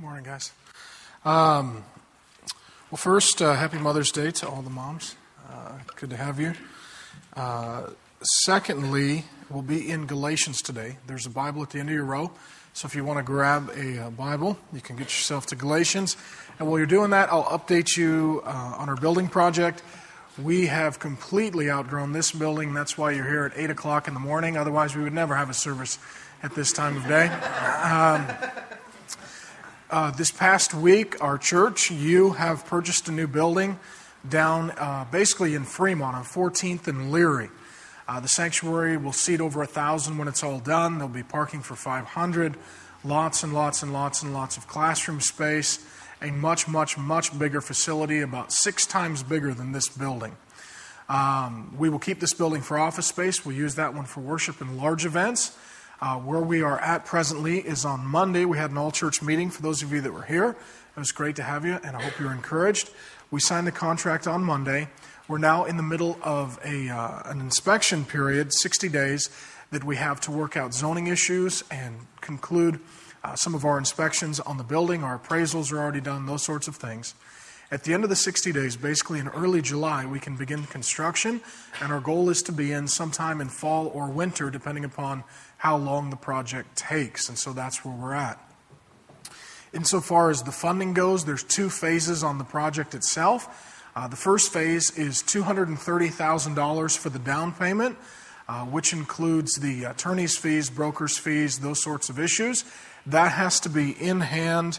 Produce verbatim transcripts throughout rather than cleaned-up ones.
Morning, guys. Um, well, first, uh, happy Mother's Day to all the moms. Uh, good to have you. Uh, secondly, we'll be in Galatians today. There's a Bible at the end of your row. So if you want to grab a uh, Bible, you can get yourself to Galatians. And while you're doing that, I'll update you uh, on our building project. We have completely outgrown this building. That's why you're here at eight o'clock in the morning. Otherwise, we would never have a service at this time of day. Um, Uh, this past week, our church, you have purchased a new building down uh, basically in Fremont on fourteenth and Leary. Uh, the sanctuary will seat over one thousand when it's all done. There'll be parking for five hundred, lots and lots and lots and lots of classroom space, a much, much, much bigger facility, about six times bigger than this building. Um, we will keep this building for office space. We'll use that one for worship and large events. Uh, where we are at presently is on Monday. We had an all-church meeting for those of you that were here. It was great to have you, and I hope you're encouraged. We signed the contract on Monday. We're now in the middle of a uh, an inspection period, sixty days, that we have to work out zoning issues and conclude uh, some of our inspections on the building. Our appraisals are already done, those sorts of things. At the end of the sixty days, basically in early July, we can begin construction, and our goal is to be in sometime in fall or winter, depending upon how long the project takes, and so that's where we're at. Insofar as the funding goes, there's two phases on the project itself. Uh, the first phase is two hundred thirty thousand dollars for the down payment, uh, which includes the attorney's fees, broker's fees, those sorts of issues. That has to be in hand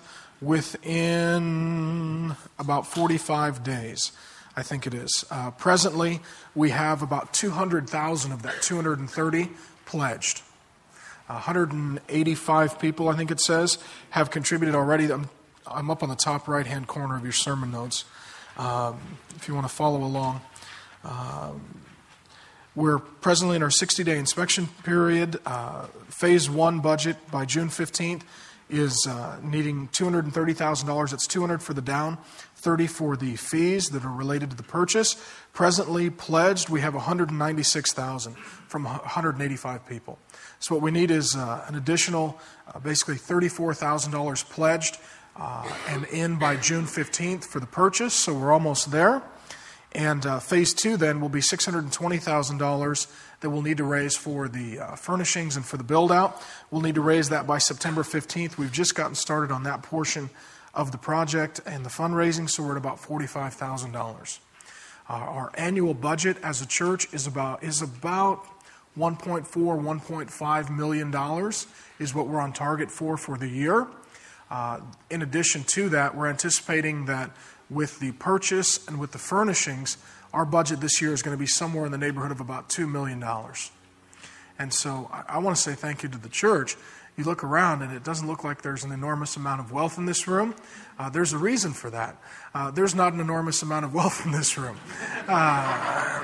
within about forty-five days, I think it is. Uh, presently, we have about two hundred thousand of that two hundred thirty pledged. one hundred eighty-five people, I think it says, have contributed already. I'm, I'm up on the top right-hand corner of your sermon notes, um, if you want to follow along. Um, we're presently in our sixty-day inspection period. Uh, phase one budget by June fifteenth is uh, needing two hundred thirty thousand dollars. That's two hundred dollars for the down, thirty dollars for the fees that are related to the purchase. Presently pledged, we have one hundred ninety-six thousand dollars from one hundred eighty-five people. So what we need is uh, an additional, uh, basically thirty-four thousand dollars pledged uh, and in by June fifteenth for the purchase. So we're almost there. And uh, phase two then will be six hundred twenty thousand dollars that we'll need to raise for the uh, furnishings and for the build-out. We'll need to raise that by September fifteenth. We've just gotten started on that portion of the project and the fundraising, so we're at about forty-five thousand dollars. Uh, our annual budget as a church is about is about one point four, one point five million dollars is what we're on target for for the year. Uh, in addition to that, we're anticipating that with the purchase and with the furnishings, our budget this year is going to be somewhere in the neighborhood of about two million dollars. And so I, I want to say thank you to the church. You look around and it doesn't look like there's an enormous amount of wealth in this room. Uh, there's a reason for that. Uh, there's not an enormous amount of wealth in this room. Uh,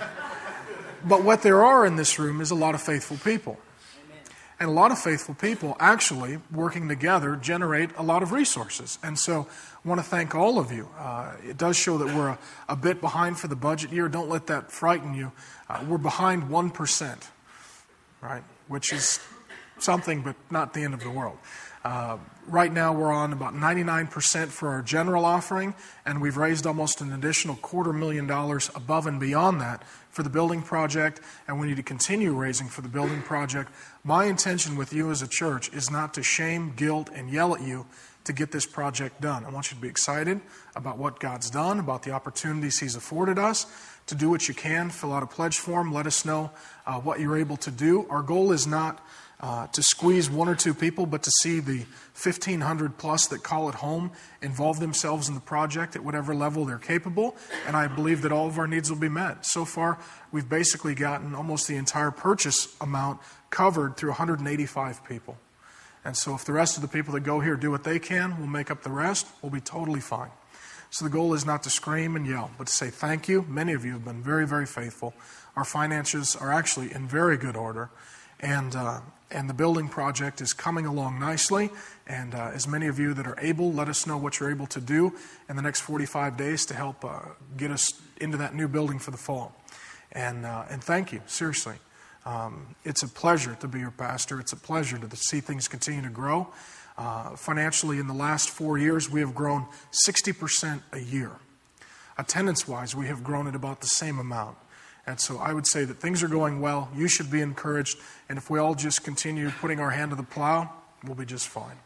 but what there are in this room is a lot of faithful people. And a lot of faithful people actually working together generate a lot of resources. And so I want to thank all of you. Uh, it does show that we're a, a bit behind for the budget year. Don't let that frighten you. Uh, we're behind one percent, right? Which is something, but not the end of the world. Uh, right now we're on about ninety-nine percent for our general offering, and we've raised almost an additional quarter million dollars above and beyond that for the building project, and we need to continue raising for the building project. My intention with you as a church is not to shame, guilt, and yell at you to get this project done. I want you to be excited about what God's done, about the opportunities He's afforded us, to do what you can, fill out a pledge form, let us know uh, what you're able to do. Our goal is not Uh, to squeeze one or two people, but to see the fifteen hundred plus that call it home involve themselves in the project at whatever level they're capable, and I believe that all of our needs will be met. So far, we've basically gotten almost the entire purchase amount covered through one hundred eighty-five people. And so if the rest of the people that go here do what they can, we'll make up the rest, we'll be totally fine. So the goal is not to scream and yell, but to say thank you. Many of you have been very, very faithful. Our finances are actually in very good order. And uh, and the building project is coming along nicely. And uh, as many of you that are able, let us know what you're able to do in the next forty-five days to help uh, get us into that new building for the fall. And uh, and thank you, seriously. Um, it's a pleasure to be your pastor. It's a pleasure to see things continue to grow. Uh, financially, in the last four years, we have grown sixty percent a year. Attendance-wise, we have grown at about the same amount. And so I would say that things are going well. You should be encouraged. And if we all just continue putting our hand to the plow, we'll be just fine.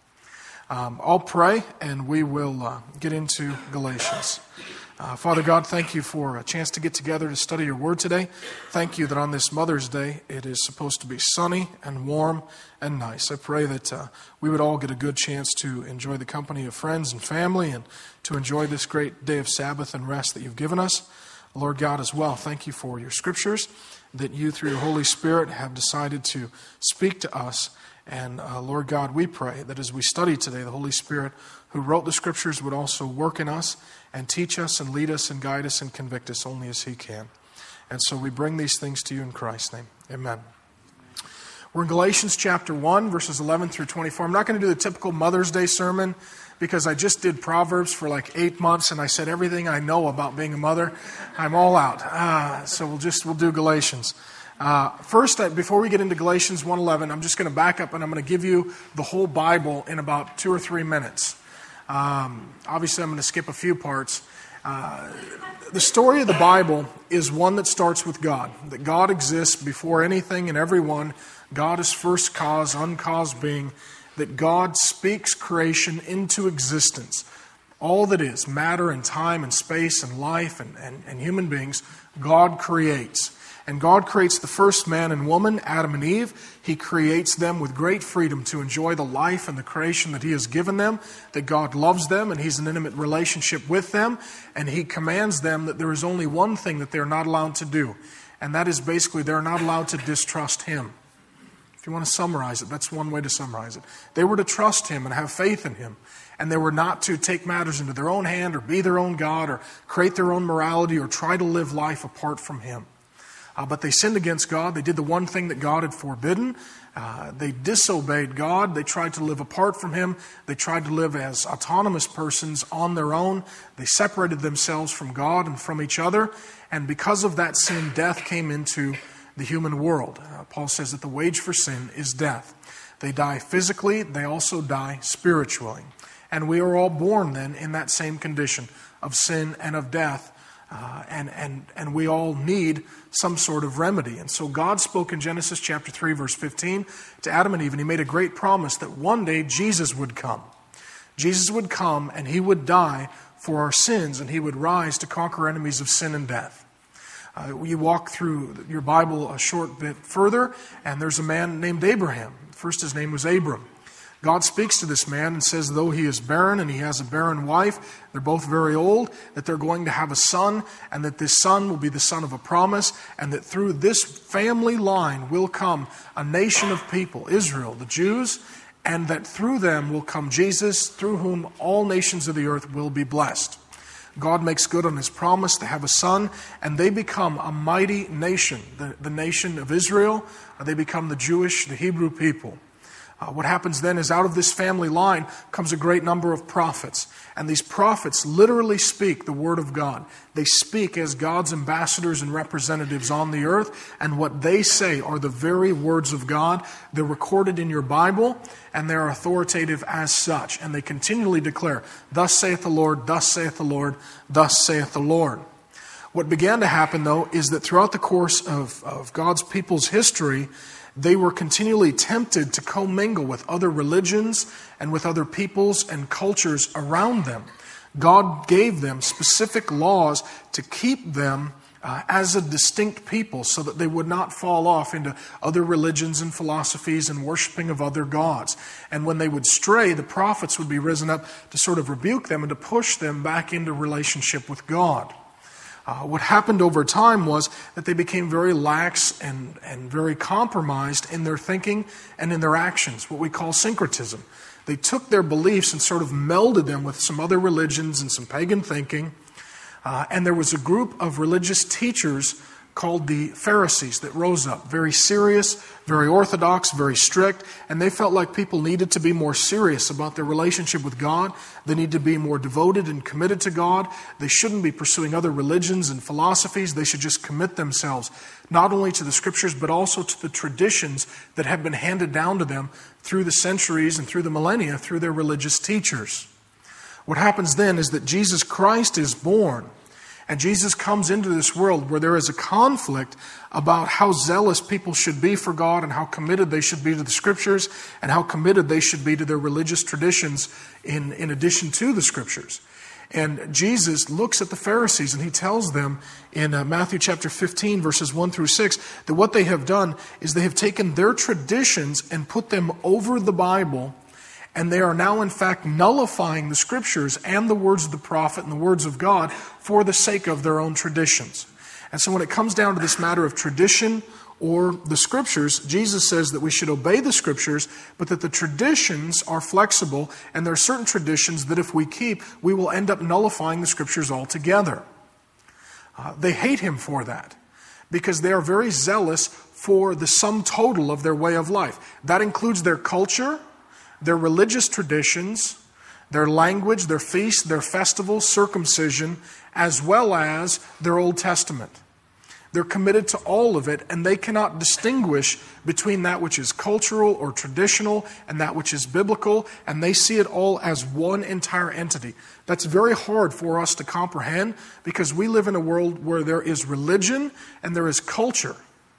Um, I'll pray, and we will uh, get into Galatians. Uh, Father God, thank you for a chance to get together to study your word today. Thank you that on this Mother's Day, it is supposed to be sunny and warm and nice. I pray that uh, we would all get a good chance to enjoy the company of friends and family and to enjoy this great day of Sabbath and rest that you've given us. Lord God, as well, thank you for your scriptures, that you, through your Holy Spirit, have decided to speak to us. And uh, Lord God, we pray that as we study today, the Holy Spirit who wrote the scriptures would also work in us and teach us and lead us and guide us and convict us only as he can. And so we bring these things to you in Christ's name. Amen. We're in Galatians chapter one, verses eleven through twenty-four. I'm not going to do the typical Mother's Day sermon because I just did Proverbs for like eight months and I said everything I know about being a mother. I'm all out. Uh, so we'll just we'll do Galatians. Uh, first, uh, before we get into Galatians one eleven, I'm just going to back up and I'm going to give you the whole Bible in about two or three minutes. Um, obviously, I'm going to skip a few parts. Uh, the story of the Bible is one that starts with God, that God exists before anything and everyone. God is first cause, uncaused being, that God speaks creation into existence. All that is, matter and time and space and life and, and, and human beings, God creates. And God creates the first man and woman, Adam and Eve. He creates them with great freedom to enjoy the life and the creation that He has given them, that God loves them and He's in an intimate relationship with them. And He commands them that there is only one thing that they're not allowed to do. And that is basically they're not allowed to distrust Him. If you want to summarize it, that's one way to summarize it. They were to trust Him and have faith in Him. And they were not to take matters into their own hand or be their own God or create their own morality or try to live life apart from Him. Uh, but they sinned against God. They did the one thing that God had forbidden. Uh, they disobeyed God. They tried to live apart from Him. They tried to live as autonomous persons on their own. They separated themselves from God and from each other. And because of that sin, death came into the human world. Uh, Paul says that the wage for sin is death. They die physically. They also die spiritually. And we are all born then in that same condition of sin and of death. Uh, and, and, and we all need some sort of remedy. And so God spoke in Genesis chapter three, verse fifteen to Adam and Eve, and He made a great promise that one day Jesus would come. Jesus would come and He would die for our sins, and He would rise to conquer enemies of sin and death. Uh, you walk through your Bible a short bit further, and there's a man named Abraham. First his name was Abram. God speaks to this man and says, though he is barren and he has a barren wife, they're both very old, that they're going to have a son, and that this son will be the son of a promise, and that through this family line will come a nation of people, Israel, the Jews, and that through them will come Jesus, through whom all nations of the earth will be blessed. God makes good on His promise to have a son, and they become a mighty nation, the, the nation of Israel. They become the Jewish, the Hebrew people. Uh, what happens then is out of this family line comes a great number of prophets. And these prophets literally speak the word of God. They speak as God's ambassadors and representatives on the earth. And what they say are the very words of God. They're recorded in your Bible, and they're authoritative as such. And they continually declare, thus saith the Lord, thus saith the Lord, thus saith the Lord. What began to happen, though, is that throughout the course of, of God's people's history, they were continually tempted to commingle with other religions and with other peoples and cultures around them. God gave them specific laws to keep them uh, as a distinct people so that they would not fall off into other religions and philosophies and worshiping of other gods. And when they would stray, the prophets would be risen up to sort of rebuke them and to push them back into relationship with God. Uh, what happened over time was that they became very lax and, and very compromised in their thinking and in their actions, what we call syncretism. They took their beliefs and sort of melded them with some other religions and some pagan thinking. Uh, and there was a group of religious teachers called the Pharisees that rose up. Very serious, very orthodox, very strict, and they felt like people needed to be more serious about their relationship with God. They need to be more devoted and committed to God. They shouldn't be pursuing other religions and philosophies. They should just commit themselves not only to the Scriptures, but also to the traditions that have been handed down to them through the centuries and through the millennia through their religious teachers. What happens then is that Jesus Christ is born. And Jesus comes into this world where there is a conflict about how zealous people should be for God and how committed they should be to the Scriptures and how committed they should be to their religious traditions in, in addition to the Scriptures. And Jesus looks at the Pharisees and he tells them in uh, Matthew chapter fifteen, verses one through six, that what they have done is they have taken their traditions and put them over the Bible. And they are now, in fact, nullifying the Scriptures and the words of the prophet and the words of God for the sake of their own traditions. And so when it comes down to this matter of tradition or the Scriptures, Jesus says that we should obey the Scriptures, but that the traditions are flexible, and there are certain traditions that if we keep, we will end up nullifying the Scriptures altogether. Uh, they hate him for that, because they are very zealous for the sum total of their way of life. That includes their culture, their religious traditions, their language, their feasts, their festivals, circumcision, as well as their Old Testament. They're committed to all of it, and they cannot distinguish between that which is cultural or traditional and that which is biblical, and they see it all as one entire entity. That's very hard for us to comprehend because we live in a world where there is religion and there is culture.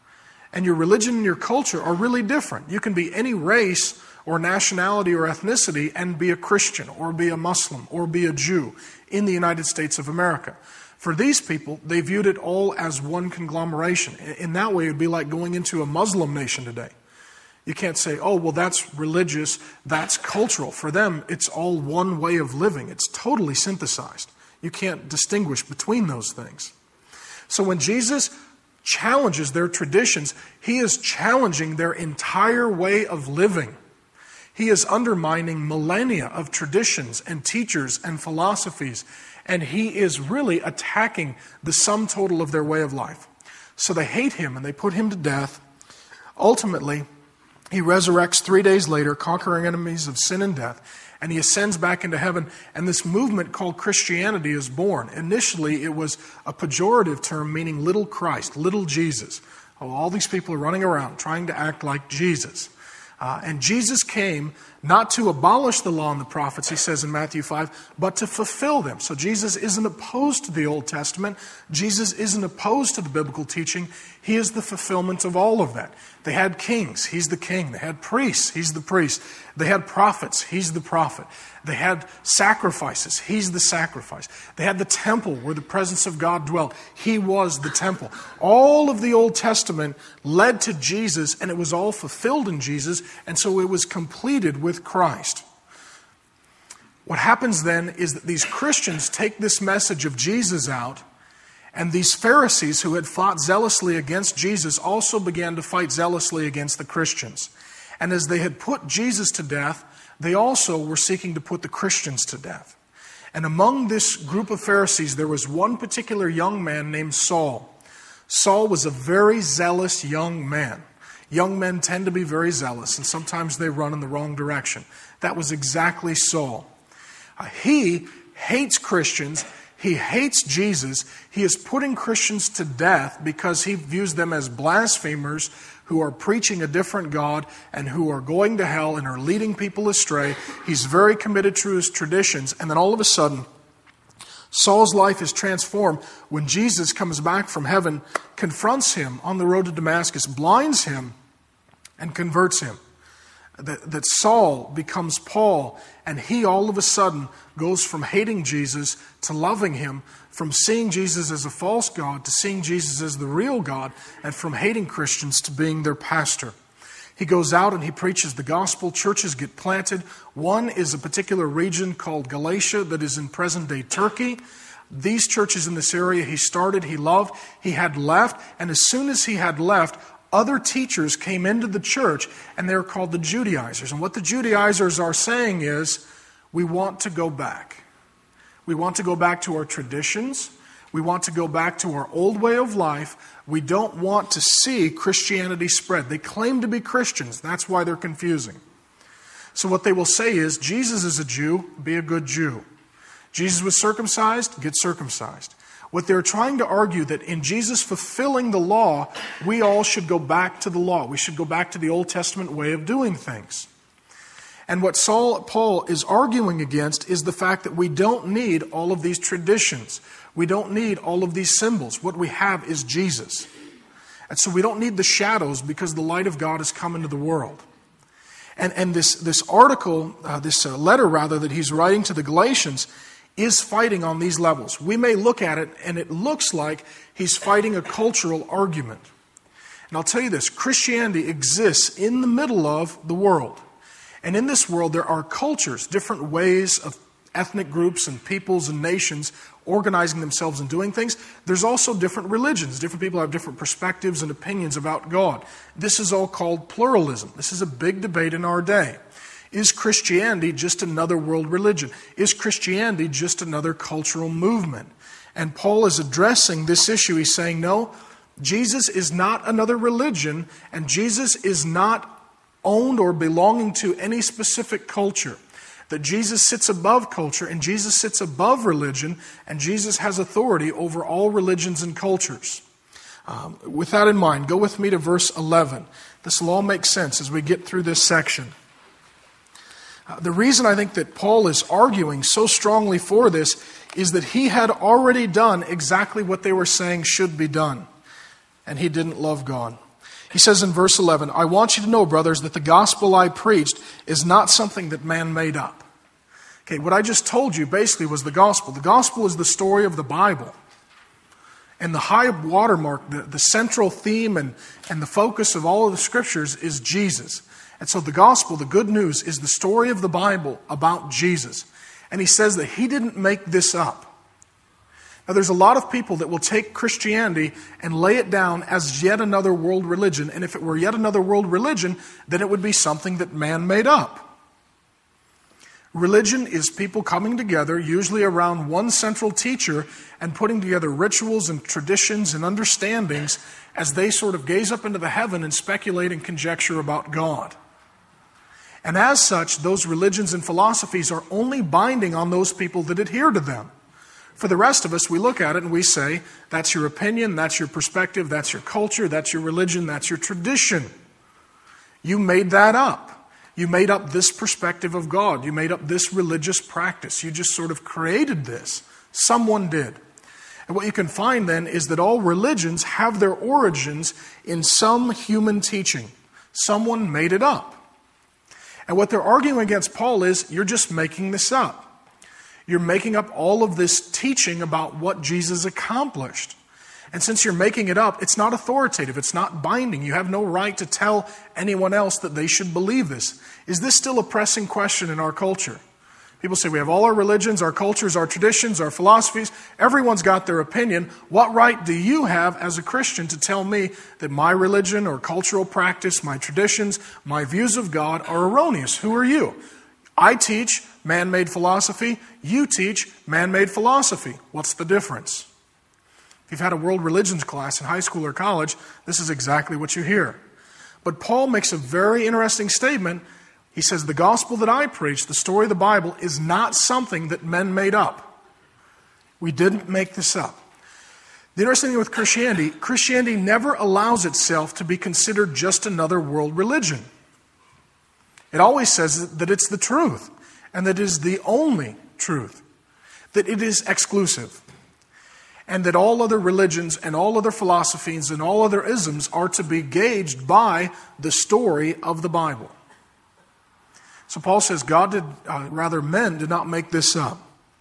And your religion and your culture are really different. You can be any race or nationality or ethnicity and be a Christian or be a Muslim or be a Jew in the United States of America. For these people, they viewed it all as one conglomeration. In that way, it would be like going into a Muslim nation today. You can't say, oh, well, that's religious, that's cultural. For them, it's all one way of living. It's totally synthesized. You can't distinguish between those things. So when Jesus challenges their traditions, he is challenging their entire way of living. He is undermining millennia of traditions and teachers and philosophies, and he is really attacking the sum total of their way of life. So they hate him and they put him to death. Ultimately, he resurrects three days later, conquering enemies of sin and death, and he ascends back into heaven, and this movement called Christianity is born. Initially, it was a pejorative term meaning little Christ, little Jesus. Oh, all these people are running around trying to act like Jesus. Uh, and Jesus came not to abolish the law and the prophets, he says in Matthew five, but to fulfill them. So Jesus isn't opposed to the Old Testament. Jesus isn't opposed to the biblical teaching. He is the fulfillment of all of that. They had kings. He's the king. They had priests. He's the priest. They had prophets. He's the prophet. They had sacrifices. He's the sacrifice. They had the temple where the presence of God dwelt. He was the temple. All of the Old Testament led to Jesus, and it was all fulfilled in Jesus, and so it was completed with Christ. What happens then is that these Christians take this message of Jesus out, and these Pharisees who had fought zealously against Jesus also began to fight zealously against the Christians. And as they had put Jesus to death, they also were seeking to put the Christians to death. And among this group of Pharisees, there was one particular young man named Saul. Saul was a very zealous young man. Young men tend to be very zealous, and sometimes they run in the wrong direction. That was exactly Saul. Uh, he hates Christians. He hates Jesus. He is putting Christians to death because he views them as blasphemers who are preaching a different God and who are going to hell and are leading people astray. He's very committed to his traditions. And then all of a sudden, Saul's life is transformed when Jesus comes back from heaven, confronts him on the road to Damascus, blinds him, and converts him. That, that Saul becomes Paul, and he all of a sudden goes from hating Jesus to loving him, from seeing Jesus as a false God to seeing Jesus as the real God, and from hating Christians to being their pastor. He goes out and he preaches the gospel. Churches get planted. One is a particular region called Galatia that is in present-day Turkey. These churches in this area he started, he loved, he had left, and as soon as he had left, other teachers came into the church, and they're called the Judaizers. And what the Judaizers are saying is, we want to go back. We want to go back to our traditions. We want to go back to our old way of life. We don't want to see Christianity spread. They claim to be Christians. That's why they're confusing. So what they will say is, Jesus is a Jew, be a good Jew. Jesus was circumcised, get circumcised. What they're trying to argue that in Jesus fulfilling the law, we all should go back to the law. We should go back to the Old Testament way of doing things. And what Saul, Paul is arguing against is the fact that we don't need all of these traditions. We don't need all of these symbols. What we have is Jesus. And so we don't need the shadows because the light of God has come into the world. And, and this, this article, uh, this uh, letter rather, that he's writing to the Galatians is fighting on these levels. We may look at it and it looks like he's fighting a cultural argument. And I'll tell you this, Christianity exists in the middle of the world. And in this world there are cultures, different ways of ethnic groups and peoples and nations organizing themselves and doing things. There's also different religions. Different people have different perspectives and opinions about God. This is all called pluralism. This is a big debate in our day. Is Christianity just another world religion? Is Christianity just another cultural movement? And Paul is addressing this issue. He's saying, no, Jesus is not another religion, and Jesus is not owned or belonging to any specific culture. That Jesus sits above culture, and Jesus sits above religion, and Jesus has authority over all religions and cultures. Um, with that in mind, go with me to verse eleven. This will all make sense as we get through this section. Uh, the reason I think that Paul is arguing so strongly for this is that he had already done exactly what they were saying should be done, and he didn't love God. He says in verse eleven, I want you to know, brothers, that the gospel I preached is not something that man made up. Okay, what I just told you basically was the gospel. The gospel is the story of the Bible. And the high watermark, the, the central theme and, and the focus of all of the scriptures is Jesus. And so the gospel, the good news, is the story of the Bible about Jesus. And he says that he didn't make this up. Now, there's a lot of people that will take Christianity and lay it down as yet another world religion. And if it were yet another world religion, then it would be something that man made up. Religion is people coming together, usually around one central teacher, and putting together rituals and traditions and understandings as they sort of gaze up into the heaven and speculate and conjecture about God. And as such, those religions and philosophies are only binding on those people that adhere to them. For the rest of us, we look at it and we say, that's your opinion, that's your perspective, that's your culture, that's your religion, that's your tradition. You made that up. You made up this perspective of God. You made up this religious practice. You just sort of created this. Someone did. And what you can find then is that all religions have their origins in some human teaching. Someone made it up. And what they're arguing against Paul is, you're just making this up. You're making up all of this teaching about what Jesus accomplished. And since you're making it up, it's not authoritative. It's not binding. You have no right to tell anyone else that they should believe this. Is this still a pressing question in our culture? People say we have all our religions, our cultures, our traditions, our philosophies. Everyone's got their opinion. What right do you have as a Christian to tell me that my religion or cultural practice, my traditions, my views of God are erroneous? Who are you? I teach man-made philosophy. You teach man-made philosophy. What's the difference? If you've had a world religions class in high school or college, this is exactly what you hear. But Paul makes a very interesting statement. He says, the gospel that I preach, the story of the Bible, is not something that men made up. We didn't make this up. The interesting thing with Christianity, Christianity never allows itself to be considered just another world religion. It always says that it's the truth, and that it is the only truth, that it is exclusive, and that all other religions and all other philosophies and all other isms are to be gauged by the story of the Bible. So Paul says God did, uh, rather men did not make this up.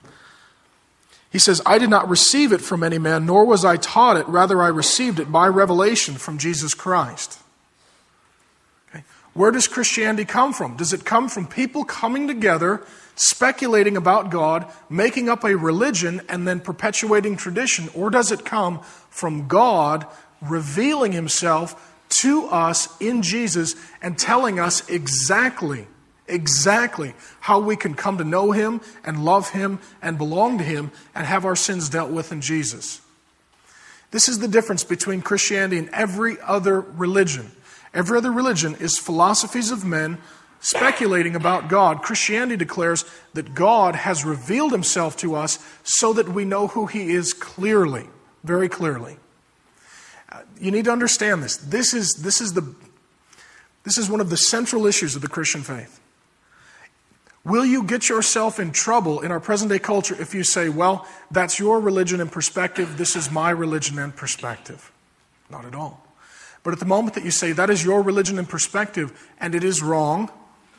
He says, I did not receive it from any man, nor was I taught it. Rather, I received it by revelation from Jesus Christ. Okay. Where does Christianity come from? Does it come from people coming together, speculating about God, making up a religion, and then perpetuating tradition? Or does it come from God revealing himself to us in Jesus and telling us exactly, exactly how we can come to know Him and love Him and belong to Him and have our sins dealt with in Jesus. This is the difference between Christianity and every other religion. Every other religion is philosophies of men speculating about God. Christianity declares that God has revealed Himself to us so that we know who He is clearly, very clearly. Uh, you need to understand this. This is, this is the, this is one of the central issues of the Christian faith. Will you get yourself in trouble in our present day culture if you say, well, that's your religion and perspective, this is my religion and perspective? Not at all. But at the moment that you say that is your religion and perspective and it is wrong,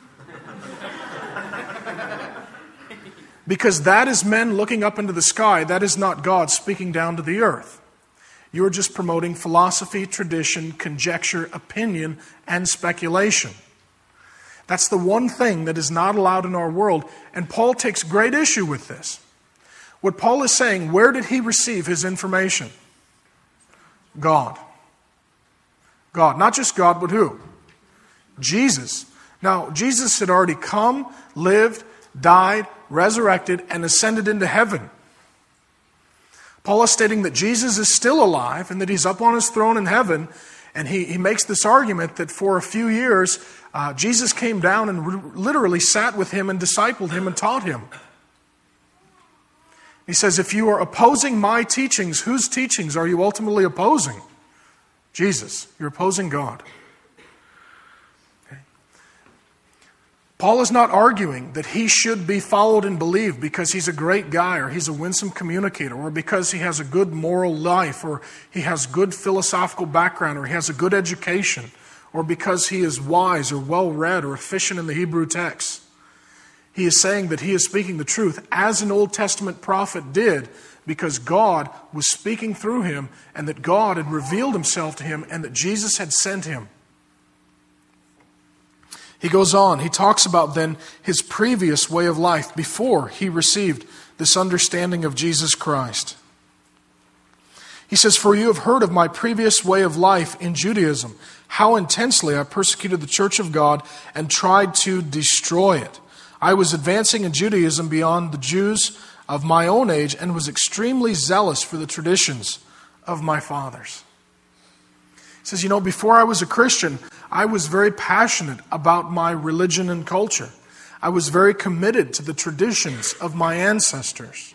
because that is men looking up into the sky, that is not God speaking down to the earth. You are just promoting philosophy, tradition, conjecture, opinion, and speculation. That's the one thing that is not allowed in our world, and Paul takes great issue with this. What Paul is saying, where did he receive his information? God. God. Not just God, but who? Jesus. Now, Jesus had already come, lived, died, resurrected, and ascended into heaven. Paul is stating that Jesus is still alive and that He's up on His throne in heaven. And he, he makes this argument that for a few years, uh, Jesus came down and re- literally sat with Him and discipled Him and taught Him. He says, if you are opposing my teachings, whose teachings are you ultimately opposing? Jesus. You're opposing God. Okay. Paul is not arguing that he should be followed and believed because he's a great guy or he's a winsome communicator or because he has a good moral life or he has good philosophical background or he has a good education or because he is wise or well-read or efficient in the Hebrew text. He is saying that he is speaking the truth as an Old Testament prophet did because God was speaking through him and that God had revealed Himself to him and that Jesus had sent him. He goes on, he talks about then his previous way of life before he received this understanding of Jesus Christ. He says, for you have heard of my previous way of life in Judaism, how intensely I persecuted the church of God and tried to destroy it. I was advancing in Judaism beyond the Jews of my own age and was extremely zealous for the traditions of my fathers. He says, you know, before I was a Christian, I was very passionate about my religion and culture. I was very committed to the traditions of my ancestors.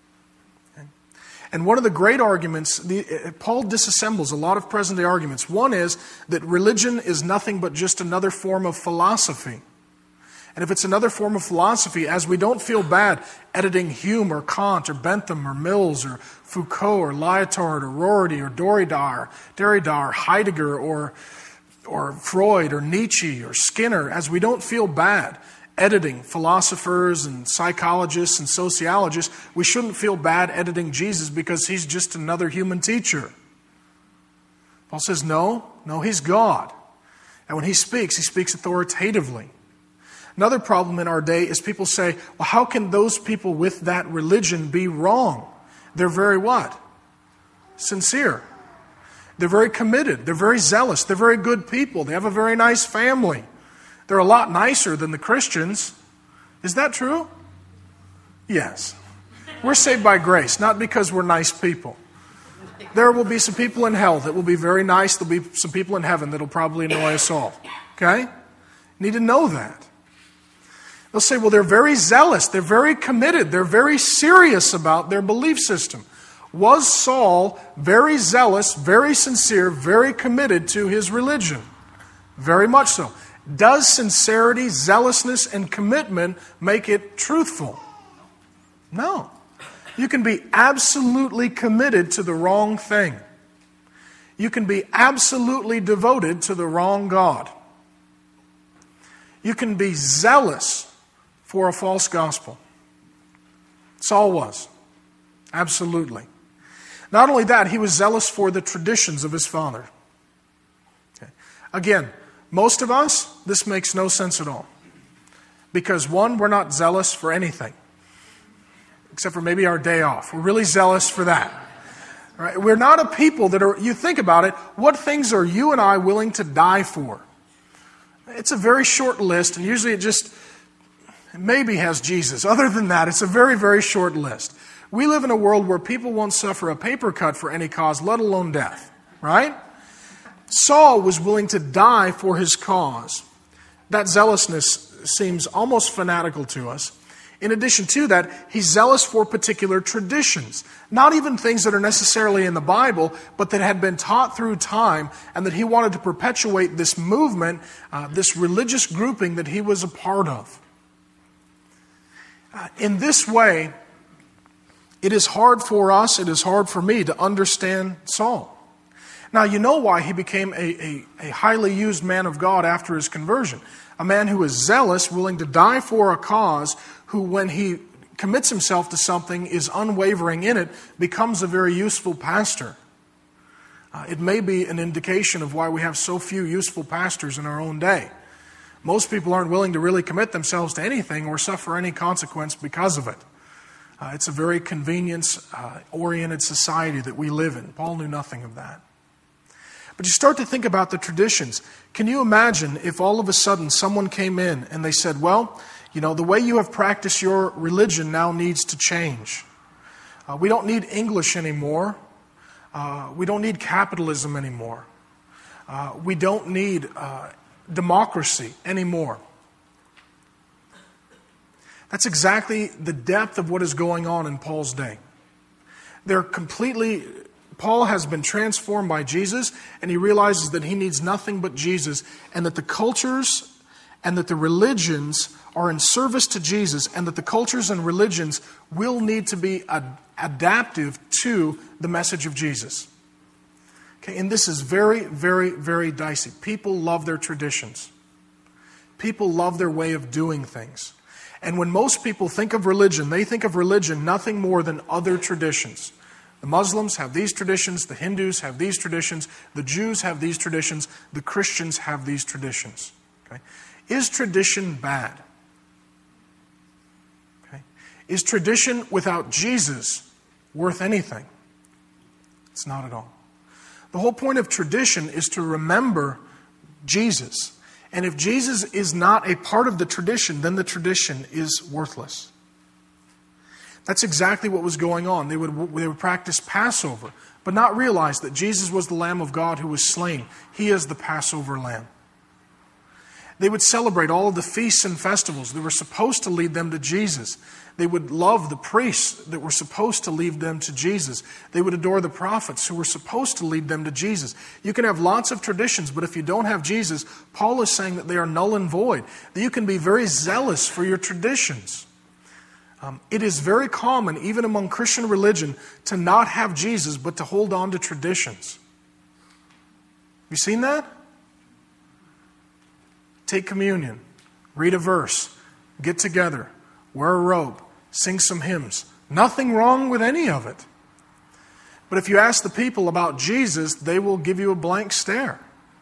And one of the great arguments, the, Paul disassembles a lot of present-day arguments. One is that religion is nothing but just another form of philosophy. And if it's another form of philosophy, as we don't feel bad editing Hume or Kant or Bentham or Mills or Foucault or Lyotard or Rorty or Derrida, Derrida or Heidegger or, or Freud or Nietzsche or Skinner, as we don't feel bad editing philosophers and psychologists and sociologists, we shouldn't feel bad editing Jesus because He's just another human teacher. Paul says, no, no, He's God. And when He speaks, He speaks authoritatively. Another problem in our day is people say, well, how can those people with that religion be wrong? They're very what? Sincere. They're very committed. They're very zealous. They're very good people. They have a very nice family. They're a lot nicer than the Christians. Is that true? Yes. We're saved by grace, not because we're nice people. There will be some people in hell that will be very nice. There'll be some people in heaven that will probably annoy us all. Okay? You need to know that. They'll say, well, they're very zealous, they're very committed, they're very serious about their belief system. Was Saul very zealous, very sincere, very committed to his religion? Very much so. Does sincerity, zealousness, and commitment make it truthful? No. You can be absolutely committed to the wrong thing. You can be absolutely devoted to the wrong God. You can be zealous for a false gospel. Saul was. Absolutely. Not only that, he was zealous for the traditions of his father. Okay. Again, most of us, this makes no sense at all. Because one, we're not zealous for anything. Except for maybe our day off. We're really zealous for that. Right? We're not a people that are, you think about it, what things are you and I willing to die for? It's a very short list, and usually it just maybe has Jesus. Other than that, it's a very, very short list. We live in a world where people won't suffer a paper cut for any cause, let alone death, right? Saul was willing to die for his cause. That zealousness seems almost fanatical to us. In addition to that, he's zealous for particular traditions. Not even things that are necessarily in the Bible, but that had been taught through time, and that he wanted to perpetuate this movement, uh, this religious grouping that he was a part of. Uh, in this way, it is hard for us, it is hard for me to understand Saul. Now, you know why he became a, a, a highly used man of God after his conversion. A man who is zealous, willing to die for a cause, who when he commits himself to something, is unwavering in it, becomes a very useful pastor. Uh, it may be an indication of why we have so few useful pastors in our own day. Most people aren't willing to really commit themselves to anything or suffer any consequence because of it. Uh, it's a very convenience-oriented uh, society that we live in. Paul knew nothing of that. But you start to think about the traditions. Can you imagine if all of a sudden someone came in and they said, well, you know, the way you have practiced your religion now needs to change. Uh, we don't need English anymore. Uh, we don't need capitalism anymore. Uh, we don't need uh, democracy anymore. That's exactly the depth of what is going on in Paul's day. They're completely... Paul has been transformed by Jesus, and he realizes that he needs nothing but Jesus, and that the cultures and that the religions are in service to Jesus, and that the cultures and religions will need to be ad- adaptive to the message of Jesus. Okay, and this is very, very, very dicey. People love their traditions. People love their way of doing things. And when most people think of religion, they think of religion nothing more than other traditions. The Muslims have these traditions, the Hindus have these traditions, the Jews have these traditions, the Christians have these traditions. Okay? Is tradition bad? Okay? Is tradition without Jesus worth anything? It's not at all. The whole point of tradition is to remember Jesus. And if Jesus is not a part of the tradition, then the tradition is worthless. That's exactly what was going on. They would, they would practice Passover, but not realize that Jesus was the Lamb of God who was slain. He is the Passover Lamb. They would celebrate all of the feasts and festivals that were supposed to lead them to Jesus. They would love the priests that were supposed to lead them to Jesus. They would adore the prophets who were supposed to lead them to Jesus. You can have lots of traditions, but if you don't have Jesus, Paul is saying that they are null and void. That you can be very zealous for your traditions. Um, it is very common, even among Christian religion, to not have Jesus, but to hold on to traditions. You seen that? Take communion, read a verse, get together, wear a robe, sing some hymns. Nothing wrong with any of it. But if you ask the people about Jesus, they will give you a blank stare.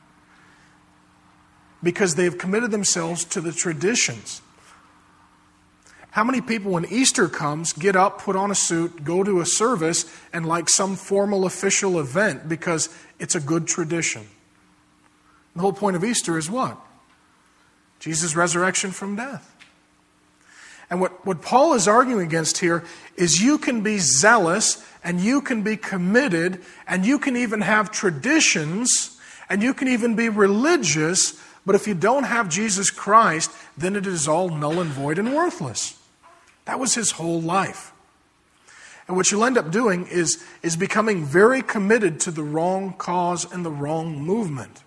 Because they have committed themselves to the traditions. How many people, when Easter comes, get up, put on a suit, go to a service, and like some formal official event because it's a good tradition? The whole point of Easter is what? Jesus' resurrection from death. And what, what Paul is arguing against here is you can be zealous, and you can be committed, and you can even have traditions, and you can even be religious, but if you don't have Jesus Christ, then it is all null and void and worthless. That was his whole life. And what you'll end up doing is, is becoming very committed to the wrong cause and the wrong movement.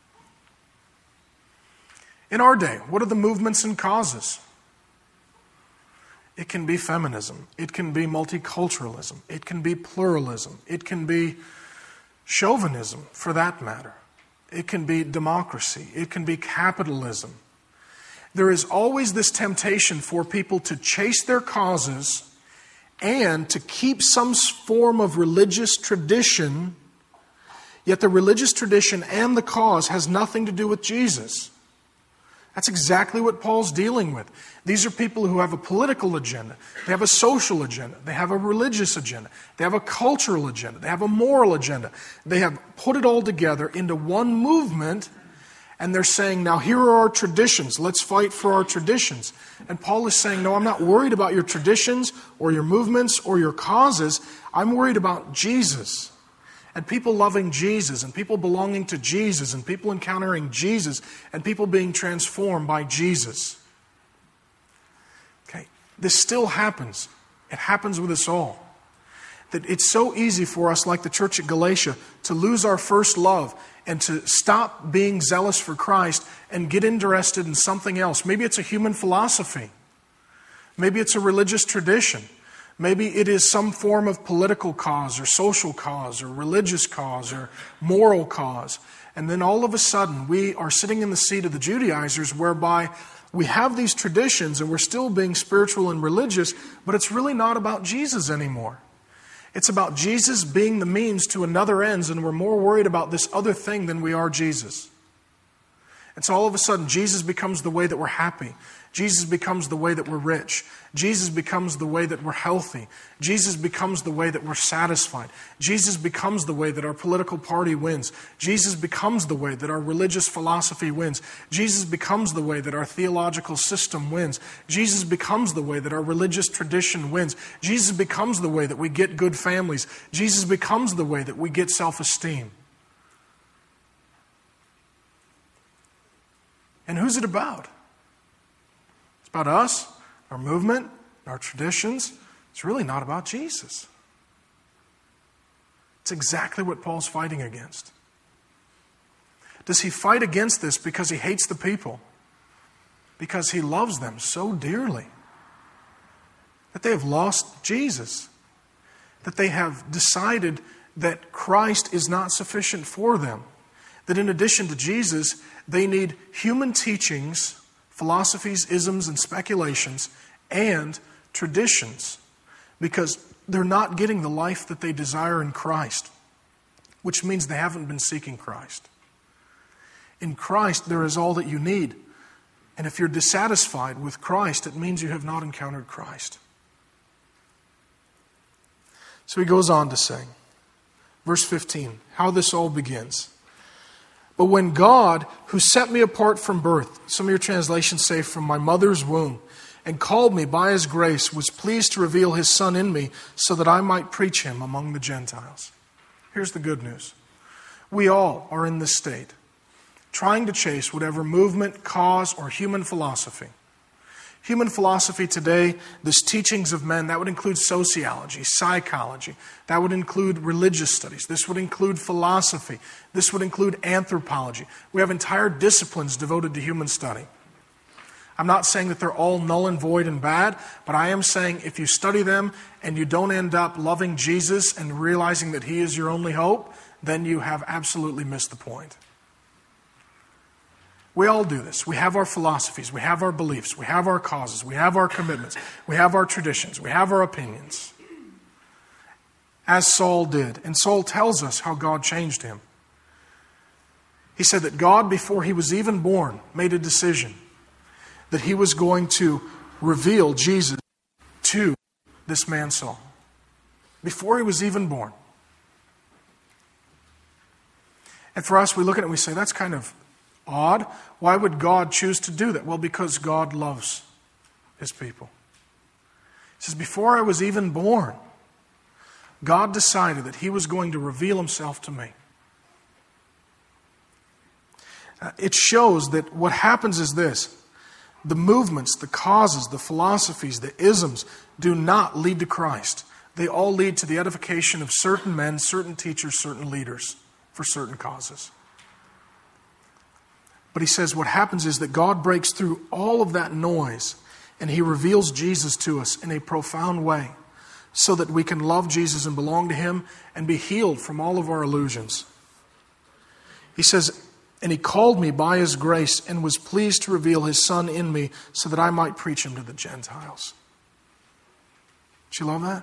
In our day, what are the movements and causes? It can be feminism. It can be multiculturalism. It can be pluralism. It can be chauvinism, for that matter. It can be democracy. It can be capitalism. There is always this temptation for people to chase their causes and to keep some form of religious tradition, yet the religious tradition and the cause has nothing to do with Jesus. That's exactly what Paul's dealing with. These are people who have a political agenda. They have a social agenda. They have a religious agenda. They have a cultural agenda. They have a moral agenda. They have put it all together into one movement, And they're saying, now here are our traditions. Let's fight for our traditions. And Paul is saying, no, I'm not worried about your traditions or your movements or your causes. I'm worried about Jesus. And people loving Jesus, and people belonging to Jesus, and people encountering Jesus, and people being transformed by Jesus. Okay, this still happens. It happens with us all. That it's so easy for us, like the church at Galatia, to lose our first love and to stop being zealous for Christ and get interested in something else. Maybe it's a human philosophy. Maybe it's a religious tradition. Maybe it is some form of political cause or social cause or religious cause or moral cause. And then all of a sudden we are sitting in the seat of the Judaizers, whereby we have these traditions and we're still being spiritual and religious, but it's really not about Jesus anymore. It's about Jesus being the means to another ends, and we're more worried about this other thing than we are Jesus. And so all of a sudden Jesus becomes the way that we're happy. Jesus becomes the way that we're rich. Jesus becomes the way that we're healthy. Jesus becomes the way that we're satisfied. Jesus becomes the way that our political party wins. Jesus becomes the way that our religious philosophy wins. Jesus becomes the way that our theological system wins. Jesus becomes the way that our religious tradition wins. Jesus becomes the way that we get good families. Jesus becomes the way that we get self-esteem. And who's it about? It's about us, our movement, our traditions. It's really not about Jesus. It's exactly what Paul's fighting against. Does he fight against this because he hates the people? Because he loves them so dearly that they have lost Jesus, that they have decided that Christ is not sufficient for them, that in addition to Jesus, they need human teachings, philosophies, isms, and speculations, and traditions, because they're not getting the life that they desire in Christ, which means they haven't been seeking Christ. In Christ, there is all that you need. And if you're dissatisfied with Christ, it means you have not encountered Christ. So he goes on to say, verse fifteen, how this all begins. But when God, who set me apart from birth, some of your translations say from my mother's womb, and called me by His grace, was pleased to reveal His Son in me so that I might preach Him among the Gentiles. Here's the good news. We all are in this state, trying to chase whatever movement, cause, or human philosophy. Human philosophy today, this teachings of men, that would include sociology, psychology. That would include religious studies. This would include philosophy. This would include anthropology. We have entire disciplines devoted to human study. I'm not saying that they're all null and void and bad, but I am saying if you study them and you don't end up loving Jesus and realizing that He is your only hope, then you have absolutely missed the point. We all do this. We have our philosophies. We have our beliefs. We have our causes. We have our commitments. We have our traditions. We have our opinions. As Saul did. And Saul tells us how God changed him. He said that God, before he was even born, made a decision that he was going to reveal Jesus to this man Saul. Before he was even born. And for us, we look at it and we say, that's kind of odd. Why would God choose to do that? Well, because God loves His people. He says, before I was even born, God decided that He was going to reveal Himself to me. Uh, it shows that what happens is this. The movements, the causes, the philosophies, the isms do not lead to Christ. They all lead to the edification of certain men, certain teachers, certain leaders for certain causes. But he says what happens is that God breaks through all of that noise and He reveals Jesus to us in a profound way so that we can love Jesus and belong to Him and be healed from all of our illusions. He says, and He called me by His grace and was pleased to reveal His Son in me so that I might preach Him to the Gentiles. Do you love that?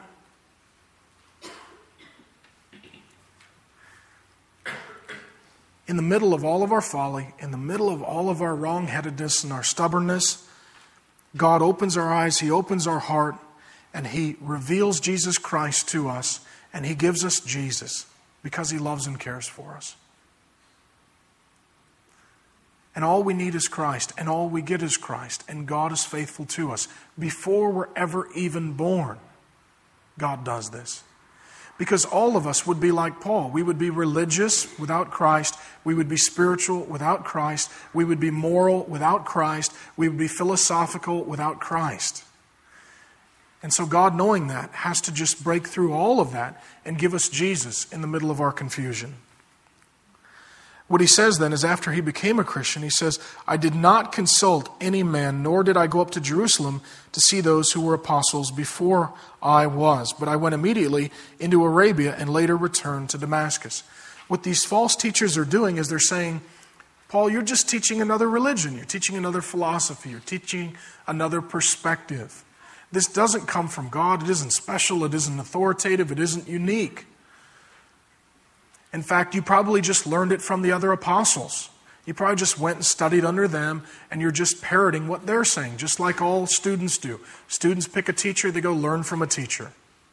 In the middle of all of our folly, in the middle of all of our wrong-headedness and our stubbornness, God opens our eyes, He opens our heart, and He reveals Jesus Christ to us, and He gives us Jesus because He loves and cares for us. And all we need is Christ, and all we get is Christ, and God is faithful to us. Before we're ever even born, God does this. Because all of us would be like Paul. We would be religious without Christ. We would be spiritual without Christ. We would be moral without Christ. We would be philosophical without Christ. And so God, knowing that, has to just break through all of that and give us Jesus in the middle of our confusion. What he says then is, after he became a Christian, he says, I did not consult any man, nor did I go up to Jerusalem to see those who were apostles before I was. But I went immediately into Arabia and later returned to Damascus. What these false teachers are doing is they're saying, Paul, you're just teaching another religion. You're teaching another philosophy. You're teaching another perspective. This doesn't come from God. It isn't special. It isn't authoritative. It isn't unique. In fact, you probably just learned it from the other apostles. You probably just went and studied under them, and you're just parroting what they're saying, just like all students do. Students pick a teacher, they go learn from a teacher.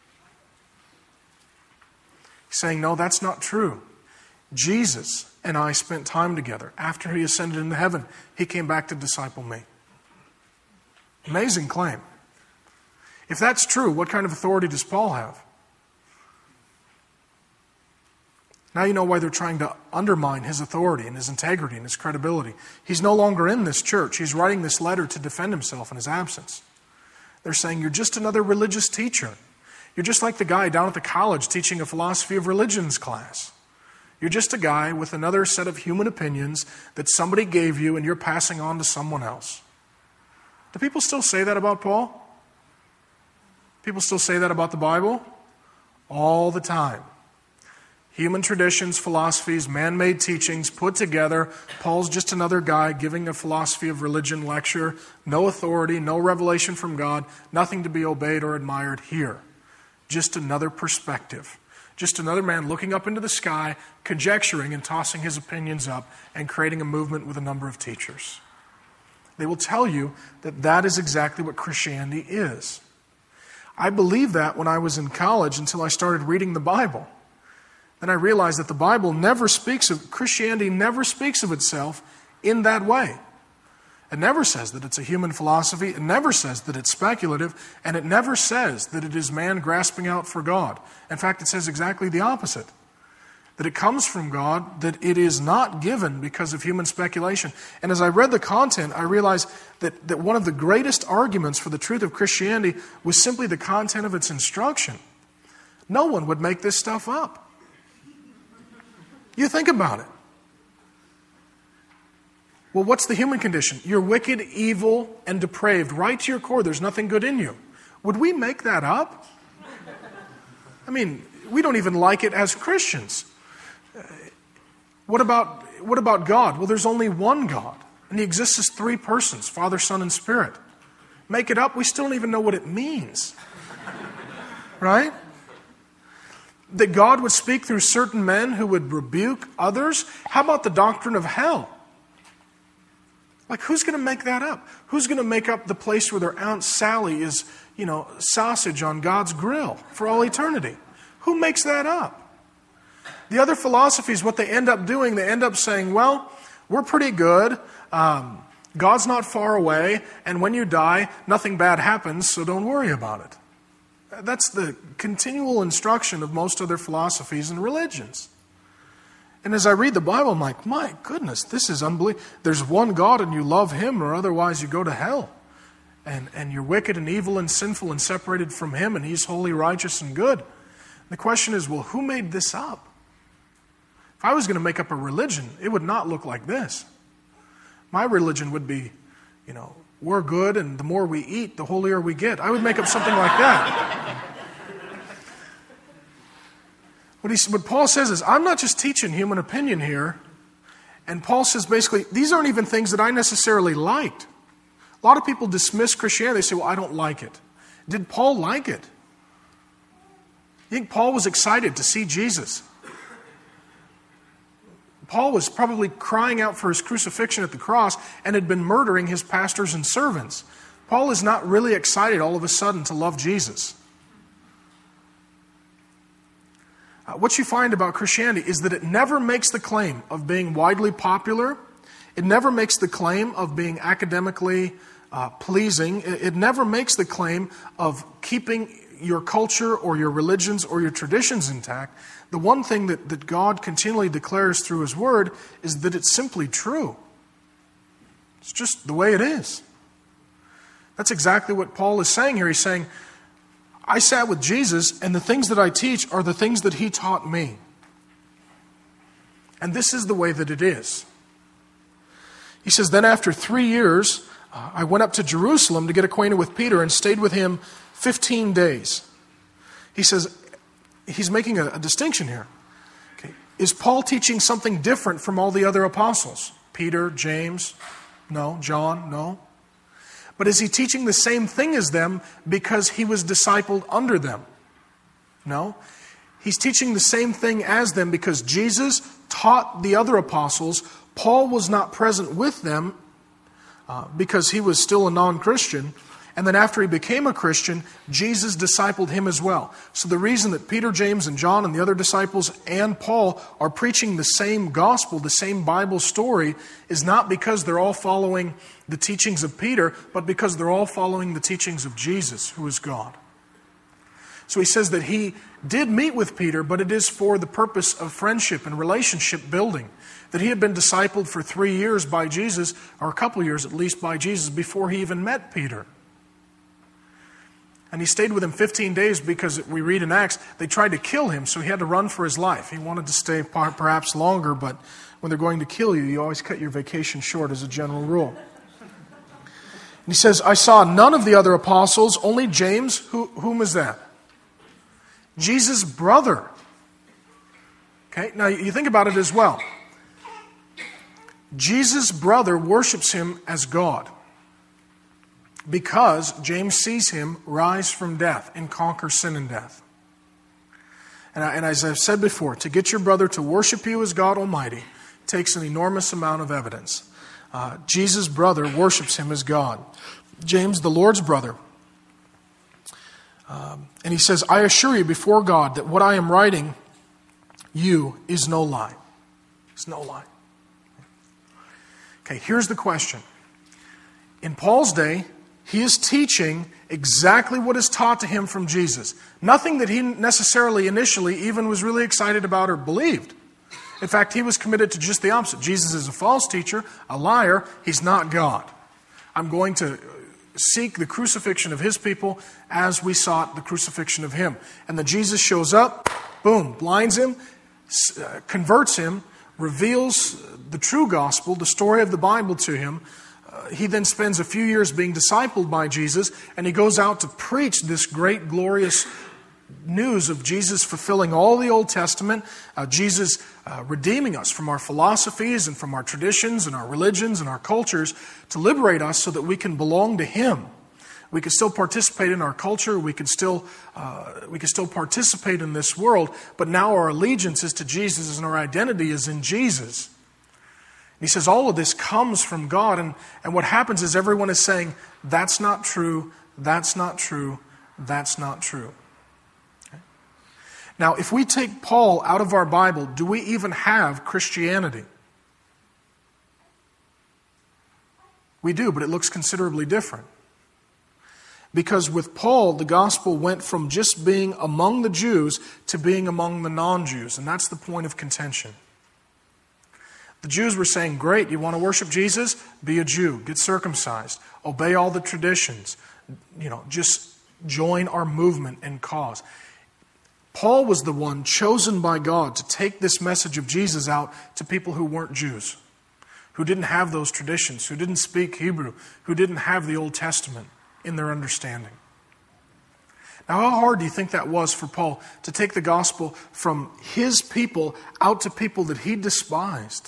He's saying, no, that's not true. Jesus and I spent time together. After he ascended into heaven, he came back to disciple me. Amazing claim. If that's true, what kind of authority does Paul have? Now you know why they're trying to undermine his authority and his integrity and his credibility. He's no longer in this church. He's writing this letter to defend himself in his absence. They're saying, you're just another religious teacher. You're just like the guy down at the college teaching a philosophy of religions class. You're just a guy with another set of human opinions that somebody gave you and you're passing on to someone else. Do people still say that about Paul? People still say that about the Bible? All the time. Human traditions, philosophies, man-made teachings put together. Paul's just another guy giving a philosophy of religion lecture. No authority, no revelation from God, nothing to be obeyed or admired here. Just another perspective. Just another man looking up into the sky, conjecturing and tossing his opinions up and creating a movement with a number of teachers. They will tell you that that is exactly what Christianity is. I believed that when I was in college until I started reading the Bible. Then I realized that the Bible never speaks of, Christianity never speaks of itself in that way. It never says that it's a human philosophy. It never says that it's speculative. And it never says that it is man grasping out for God. In fact, it says exactly the opposite. That it comes from God, that it is not given because of human speculation. And as I read the content, I realized that, that one of the greatest arguments for the truth of Christianity was simply the content of its instruction. No one would make this stuff up. You think about it. Well, what's the human condition? You're wicked, evil, and depraved. Right to your core, there's nothing good in you. Would we make that up? I mean, we don't even like it as Christians. What about, what about God? Well, there's only one God, and He exists as three persons, Father, Son, and Spirit. Make it up, we still don't even know what it means. Right? That God would speak through certain men who would rebuke others? How about the doctrine of hell? Like, who's going to make that up? Who's going to make up the place where their Aunt Sally is, you know, sausage on God's grill for all eternity? Who makes that up? The other philosophies, what they end up doing, they end up saying, well, we're pretty good. Um, God's not far away. And when you die, nothing bad happens, so don't worry about it. That's the continual instruction of most other philosophies and religions. And as I read the Bible, I'm like, my goodness, this is unbelievable. There's one God and you love Him, or otherwise you go to hell. And, and you're wicked and evil and sinful and separated from Him, and He's holy, righteous, and good. The question is, well, who made this up? If I was going to make up a religion, it would not look like this. My religion would be, you know, we're good, and the more we eat, the holier we get. I would make up something like that. What, he, what Paul says is, I'm not just teaching human opinion here. And Paul says basically, these aren't even things that I necessarily liked. A lot of people dismiss Christianity. They say, well, I don't like it. Did Paul like it? You think Paul was excited to see Jesus? Paul was probably crying out for his crucifixion at the cross and had been murdering his pastors and servants. Paul is not really excited all of a sudden to love Jesus. Uh, what you find about Christianity is that it never makes the claim of being widely popular. It never makes the claim of being academically uh, pleasing. It, it never makes the claim of keeping your culture or your religions or your traditions intact. The one thing that, that God continually declares through His Word is that it's simply true. It's just the way it is. That's exactly what Paul is saying here. He's saying, I sat with Jesus, and the things that I teach are the things that He taught me. And this is the way that it is. He says, then after three years, uh, I went up to Jerusalem to get acquainted with Peter and stayed with him fifteen days. He says, he's making a, a distinction here. Okay. Is Paul teaching something different from all the other apostles? Peter, James, no. John, no. But is he teaching the same thing as them because he was discipled under them? No. He's teaching the same thing as them because Jesus taught the other apostles. Paul was not present with them uh, because he was still a non-Christian. And then after he became a Christian, Jesus discipled him as well. So the reason that Peter, James, and John and the other disciples and Paul are preaching the same gospel, the same Bible story, is not because they're all following the teachings of Peter, but because they're all following the teachings of Jesus, who is God. So he says that he did meet with Peter, but it is for the purpose of friendship and relationship building. That he had been discipled for three years by Jesus, or a couple years at least by Jesus, before he even met Peter. And he stayed with him fifteen days because we read in Acts, they tried to kill him, so he had to run for his life. He wanted to stay perhaps longer, but when they're going to kill you, you always cut your vacation short as a general rule. And he says, I saw none of the other apostles, only James. Who, whom is that? Jesus' brother. Okay, now you think about it as well. Jesus' brother worships him as God because James sees him rise from death and conquer sin and death. And, I, and as I've said before, to get your brother to worship you as God Almighty takes an enormous amount of evidence. Uh, Jesus' brother worships him as God. James, the Lord's brother. Um, and he says, I assure you before God that what I am writing you is no lie. It's no lie. Okay, here's the question. In Paul's day, he is teaching exactly what is taught to him from Jesus. Nothing that he necessarily initially even was really excited about or believed. In fact, he was committed to just the opposite. Jesus is a false teacher, a liar. He's not God. I'm going to seek the crucifixion of his people as we sought the crucifixion of him. And then Jesus shows up, boom, blinds him, uh, converts him, reveals the true gospel, the story of the Bible to him. Uh, he then spends a few years being discipled by Jesus, and he goes out to preach this great, glorious news of Jesus fulfilling all the Old Testament, uh, Jesus uh, redeeming us from our philosophies and from our traditions and our religions and our cultures to liberate us so that we can belong to Him. We can still participate in our culture, we can still uh, we can still participate in this world, but now our allegiance is to Jesus and our identity is in Jesus. And he says all of this comes from God, and, and what happens is everyone is saying, that's not true, that's not true, that's not true. Now, if we take Paul out of our Bible, do we even have Christianity? We do, but it looks considerably different. Because with Paul, the gospel went from just being among the Jews to being among the non-Jews, and that's the point of contention. The Jews were saying, great, you want to worship Jesus? Be a Jew, get circumcised, obey all the traditions, you know, just join our movement and cause. Paul was the one chosen by God to take this message of Jesus out to people who weren't Jews, who didn't have those traditions, who didn't speak Hebrew, who didn't have the Old Testament in their understanding. Now, how hard do you think that was for Paul to take the gospel from his people out to people that he despised?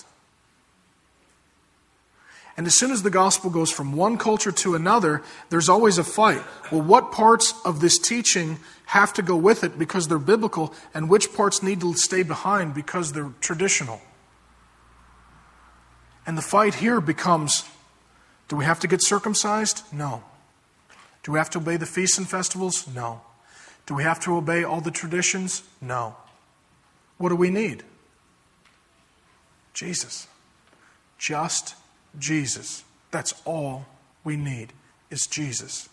And as soon as the gospel goes from one culture to another, there's always a fight. Well, what parts of this teaching have to go with it because they're biblical, and which parts need to stay behind because they're traditional? And the fight here becomes, do we have to get circumcised? No. Do we have to obey the feasts and festivals? No. Do we have to obey all the traditions? No. What do we need? Jesus. Just Jesus. That's all we need is Jesus.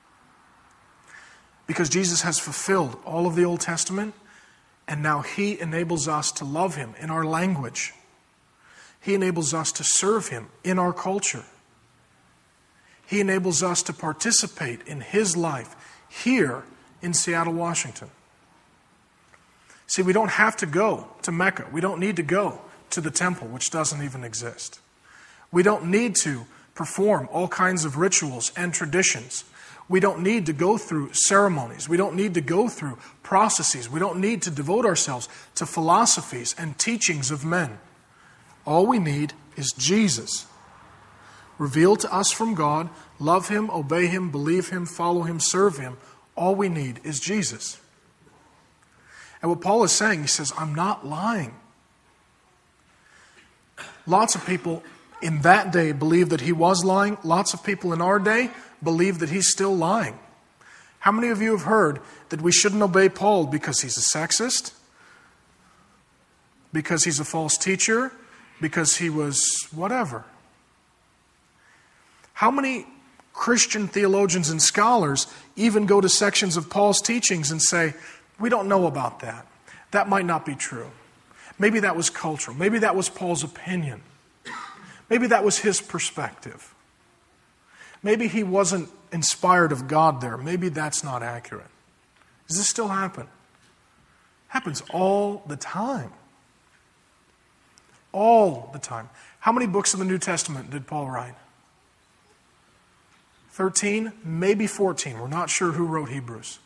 Because Jesus has fulfilled all of the Old Testament, and now He enables us to love Him in our language. He enables us to serve Him in our culture. He enables us to participate in His life here in Seattle, Washington. See, we don't have to go to Mecca. We don't need to go to the temple, which doesn't even exist. We don't need to perform all kinds of rituals and traditions. We don't need to go through ceremonies. We don't need to go through processes. We don't need to devote ourselves to philosophies and teachings of men. All we need is Jesus. Revealed to us from God, love Him, obey Him, believe Him, follow Him, serve Him. All we need is Jesus. And what Paul is saying, he says, I'm not lying. Lots of people in that day believed that he was lying. Lots of people in our day believe that he's still lying. How many of you have heard that we shouldn't obey Paul because he's a sexist? Because he's a false teacher? Because he was whatever? How many Christian theologians and scholars even go to sections of Paul's teachings and say, we don't know about that. That might not be true. Maybe that was cultural. Maybe that was Paul's opinion. Maybe that was his perspective. Maybe he wasn't inspired of God there. Maybe that's not accurate. Does this still happen? It happens all the time. All the time. How many books of the New Testament did Paul write? thirteen, maybe fourteen. We're not sure who wrote Hebrews.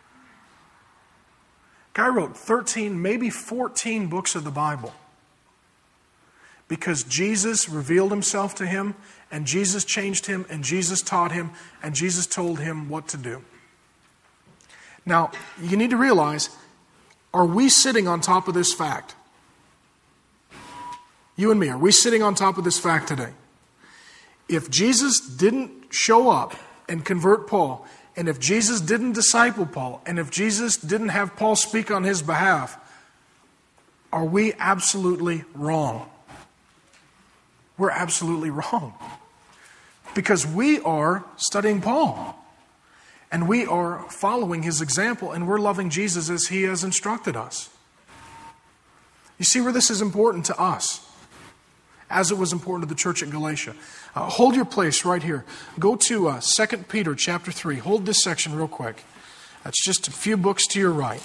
Guy wrote thirteen, maybe fourteen books of the Bible. Because Jesus revealed Himself to him, and Jesus changed him, and Jesus taught him, and Jesus told him what to do. Now, you need to realize, are we sitting on top of this fact? You and me, are we sitting on top of this fact today? If Jesus didn't show up and convert Paul, and if Jesus didn't disciple Paul, and if Jesus didn't have Paul speak on his behalf, are we absolutely wrong? We're absolutely wrong. Because we are studying Paul. And we are following his example, and we're loving Jesus as he has instructed us. You see where this is important to us, as it was important to the church at Galatia. Uh, hold your place right here. Go to uh, Second Peter chapter three. Hold this section real quick. That's just a few books to your right.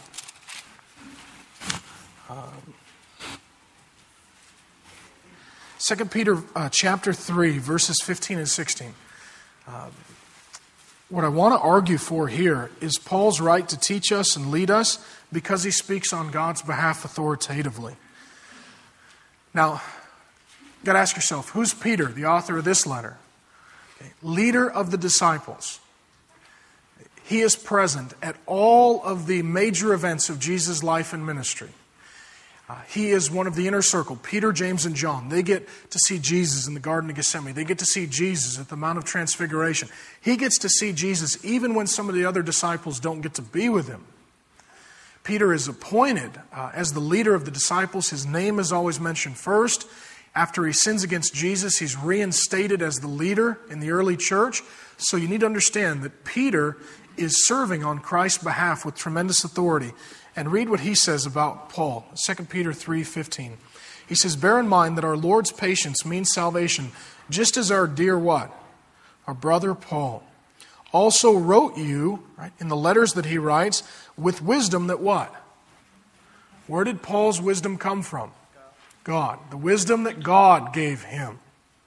Um, Second Peter uh, chapter three, verses fifteen and sixteen. Uh, what I want to argue for here is Paul's right to teach us and lead us because he speaks on God's behalf authoritatively. Now, you've got to ask yourself, who's Peter, the author of this letter? Okay. Leader of the disciples. He is present at all of the major events of Jesus' life and ministry. Uh, he is one of the inner circle. Peter, James, and John. They get to see Jesus in the Garden of Gethsemane. They get to see Jesus at the Mount of Transfiguration. He gets to see Jesus even when some of the other disciples don't get to be with him. Peter is appointed uh, as the leader of the disciples. His name is always mentioned first. After he sins against Jesus, he's reinstated as the leader in the early church. So you need to understand that Peter is serving on Christ's behalf with tremendous authority. And read what he says about Paul, Second Peter three fifteen. He says, bear in mind that our Lord's patience means salvation, just as our dear what? Our brother Paul also wrote you, right, in the letters that he writes, with wisdom that what? Where did Paul's wisdom come from? God. The wisdom that God gave him.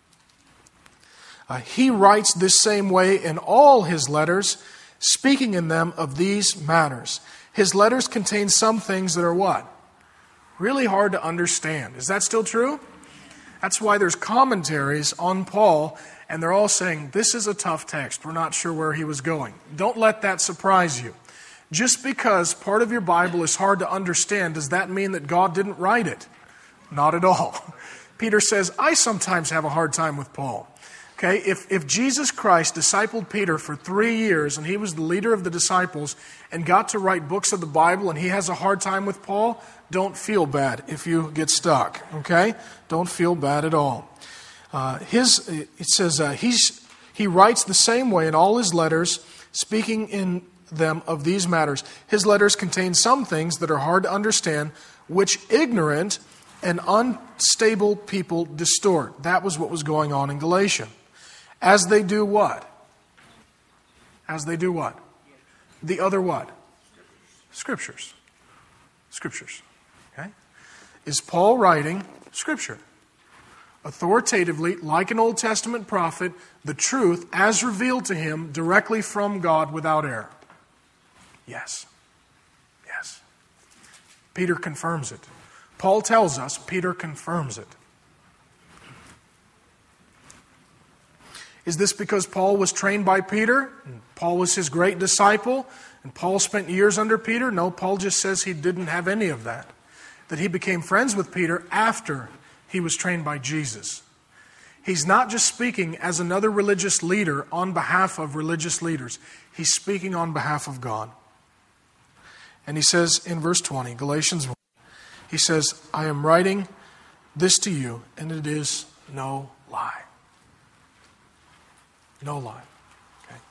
Uh, he writes this same way in all his letters, speaking in them of these matters. His letters contain some things that are what? Really hard to understand. Is that still true? That's why there's commentaries on Paul, and they're all saying, this is a tough text. We're not sure where he was going. Don't let that surprise you. Just because part of your Bible is hard to understand, does that mean that God didn't write it? Not at all. Peter says, I sometimes have a hard time with Paul. Okay, if, if Jesus Christ discipled Peter for three years and he was the leader of the disciples and got to write books of the Bible and he has a hard time with Paul, don't feel bad if you get stuck. Okay? Don't feel bad at all. Uh, his, it says, uh, he's, he writes the same way in all his letters, speaking in them of these matters. His letters contain some things that are hard to understand, which ignorant and unstable people distort. That was what was going on in Galatia. As they do what? As they do what? The other what? Scriptures. Scriptures. Okay? Is Paul writing Scripture? Authoritatively, like an Old Testament prophet, the truth as revealed to him directly from God without error. Yes. Yes. Peter confirms it. Paul tells us, Peter confirms it. Is this because Paul was trained by Peter? And Paul was his great disciple? And Paul spent years under Peter? No, Paul just says he didn't have any of that. That he became friends with Peter after he was trained by Jesus. He's not just speaking as another religious leader on behalf of religious leaders. He's speaking on behalf of God. And he says in verse twenty, Galatians one, he says, I am writing this to you, and it is no lie. No lie. Okay.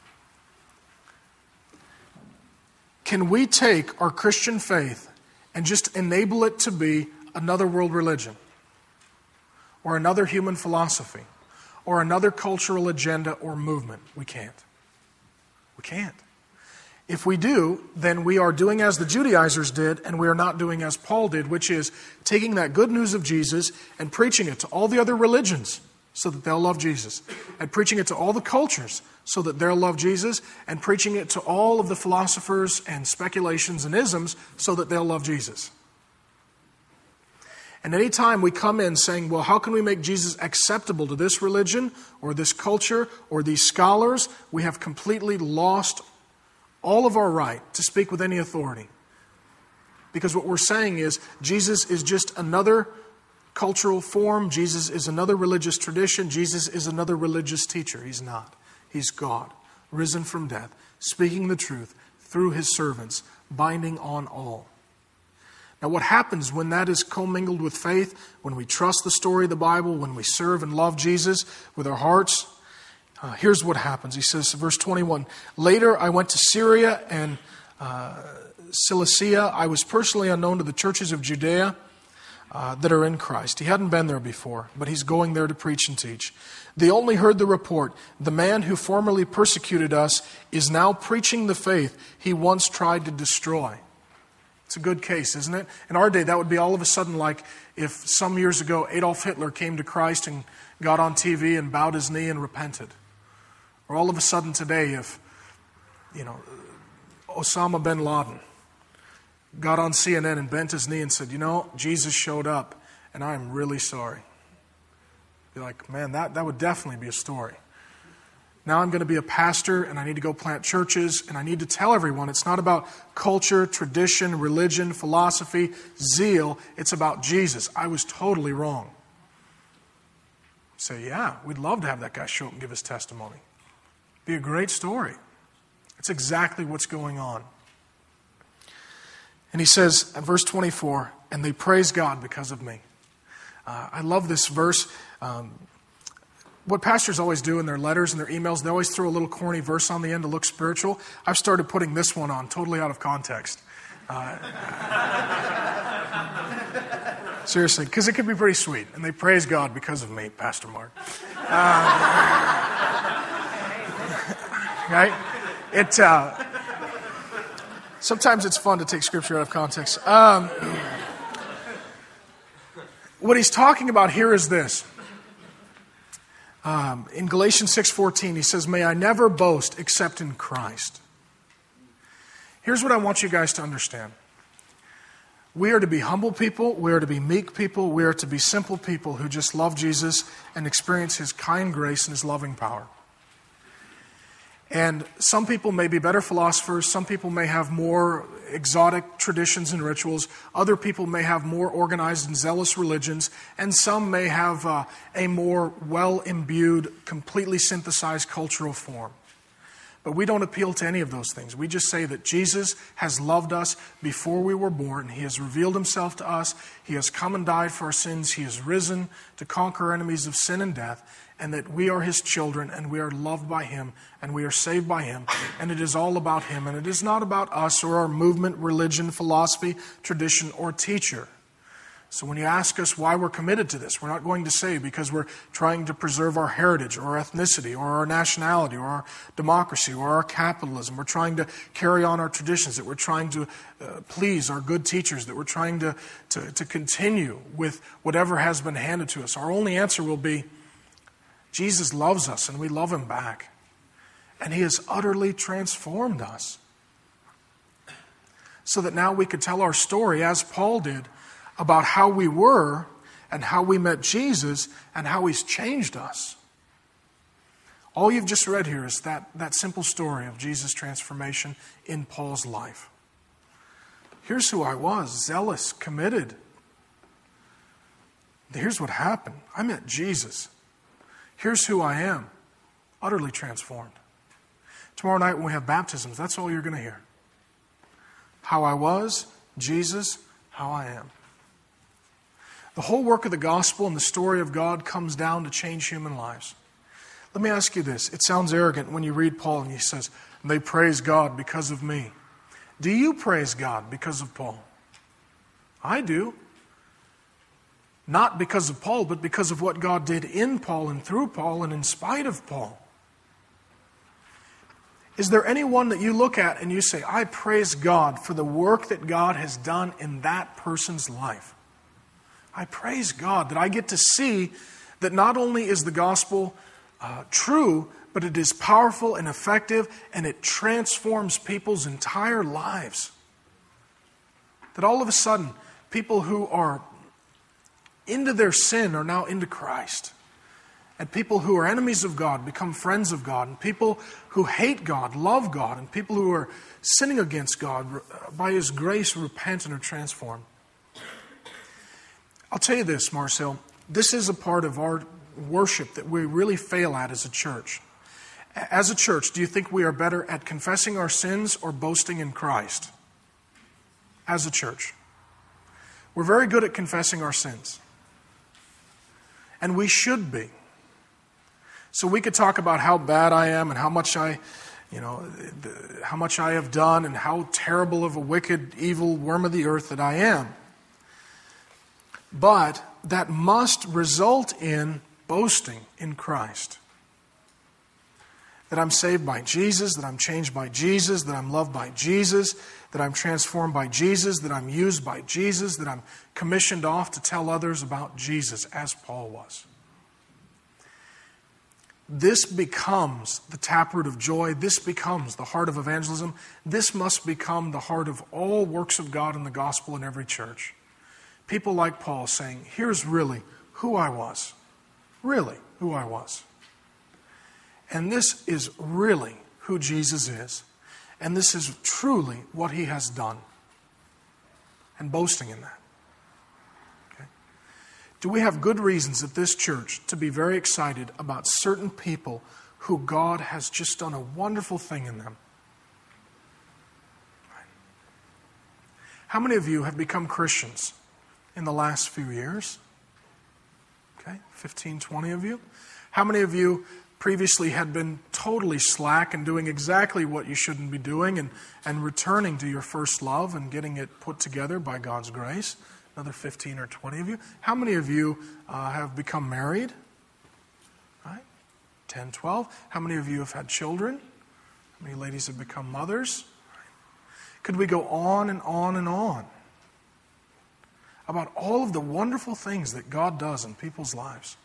Can we take our Christian faith and just enable it to be another world religion? Or another human philosophy? Or another cultural agenda or movement? We can't. We can't. If we do, then we are doing as the Judaizers did, and we are not doing as Paul did, which is taking that good news of Jesus and preaching it to all the other religions so that they'll love Jesus, and preaching it to all the cultures so that they'll love Jesus, and preaching it to all of the philosophers and speculations and isms so that they'll love Jesus. And any time we come in saying, well, how can we make Jesus acceptable to this religion or this culture or these scholars, we have completely lost all of our right to speak with any authority. Because what we're saying is Jesus is just another cultural form. Jesus is another religious tradition. Jesus is another religious teacher. He's not. He's God, risen from death, speaking the truth through his servants, binding on all. Now, what happens when that is commingled with faith, when we trust the story of the Bible, when we serve and love Jesus with our hearts? Uh, here's what happens. He says, verse twenty-one, later I went to Syria and uh, Cilicia. I was personally unknown to the churches of Judea uh, that are in Christ. He hadn't been there before, but he's going there to preach and teach. They only heard the report. The man who formerly persecuted us is now preaching the faith he once tried to destroy. It's a good case, isn't it? In our day, that would be all of a sudden like if some years ago Adolf Hitler came to Christ and got on T V and bowed his knee and repented. Or all of a sudden today if, you know, Osama bin Laden got on C N N and bent his knee and said, you know, Jesus showed up and I'm really sorry. You're like, man, that, that would definitely be a story. Now I'm going to be a pastor and I need to go plant churches and I need to tell everyone it's not about culture, tradition, religion, philosophy, zeal. It's about Jesus. I was totally wrong. Say, yeah, we'd love to have that guy show up and give his testimony. Be a great story. It's exactly what's going on. And he says at verse twenty-four, and they praise God because of me. Uh, I love this verse. Um, What pastors always do in their letters and their emails, they always throw a little corny verse on the end to look spiritual. I've started putting this one on, totally out of context. Uh, seriously, because it can be pretty sweet. And they praise God because of me, Pastor Mark. Uh, right? It, uh, sometimes it's fun to take scripture out of context. Um, what he's talking about here is this. Um, in Galatians six fourteen, he says, may I never boast except in Christ. Here's what I want you guys to understand. We are to be humble people. We are to be meek people. We are to be simple people who just love Jesus and experience his kind grace and his loving power. And some people may be better philosophers. Some people may have more exotic traditions and rituals. Other people may have more organized and zealous religions. And some may have uh, a more well-imbued, completely synthesized cultural form. But we don't appeal to any of those things. We just say that Jesus has loved us before we were born. He has revealed himself to us. He has come and died for our sins. He has risen to conquer our enemies of sin and death. And that we are his children and we are loved by him and we are saved by him. And it is all about him. And it is not about us or our movement, religion, philosophy, tradition, or teacher. So when you ask us why we're committed to this, we're not going to say because we're trying to preserve our heritage or our ethnicity or our nationality or our democracy or our capitalism. We're trying to carry on our traditions, that we're trying to uh, please our good teachers, that we're trying to, to, to continue with whatever has been handed to us. Our only answer will be, Jesus loves us and we love him back. And he has utterly transformed us. So that now we could tell our story, as Paul did, about how we were and how we met Jesus and how he's changed us. All you've just read here is that, that simple story of Jesus' transformation in Paul's life. Here's who I was, zealous, committed. Here's what happened. I met Jesus. Here's who I am, utterly transformed. Tomorrow night when we have baptisms, that's all you're going to hear. How I was, Jesus, how I am. The whole work of the gospel and the story of God comes down to change human lives. Let me ask you this. It sounds arrogant when you read Paul and he says, they praise God because of me. Do you praise God because of Paul? I do. Not because of Paul, but because of what God did in Paul and through Paul and in spite of Paul. Is there anyone that you look at and you say, I praise God for the work that God has done in that person's life? I praise God that I get to see that not only is the gospel uh, true, but it is powerful and effective and it transforms people's entire lives. That all of a sudden, people who are into their sin are now into Christ. And people who are enemies of God become friends of God. And people who hate God love God. And people who are sinning against God, by his grace, repent and are transformed. I'll tell you this, Marcel. This is a part of our worship that we really fail at as a church. As a church, do you think we are better at confessing our sins or boasting in Christ? As a church. We're very good at confessing our sins. And we should be. So we could talk about how bad I am and how much I, you know, how much I have done and how terrible of a wicked, evil worm of the earth that I am. But that must result in boasting in Christ. That I'm saved by Jesus, that I'm changed by Jesus, that I'm loved by Jesus, that I'm transformed by Jesus, that I'm used by Jesus, that I'm commissioned off to tell others about Jesus, as Paul was. This becomes the taproot of joy. This becomes the heart of evangelism. This must become the heart of all works of God in the gospel in every church. People like Paul saying, here's really who I was. Really who I was. And this is really who Jesus is. And this is truly what he has done. And boasting in that. Okay. Do we have good reasons at this church to be very excited about certain people who God has just done a wonderful thing in them? How many of you have become Christians in the last few years? Okay, fifteen, twenty of you. How many of you previously had been totally slack and doing exactly what you shouldn't be doing and, and returning to your first love and getting it put together by God's grace? Another fifteen or twenty of you. How many of you uh, have become married? Right? ten, twelve. How many of you have had children? How many ladies have become mothers? Could we go on and on and on about all of the wonderful things that God does in people's lives?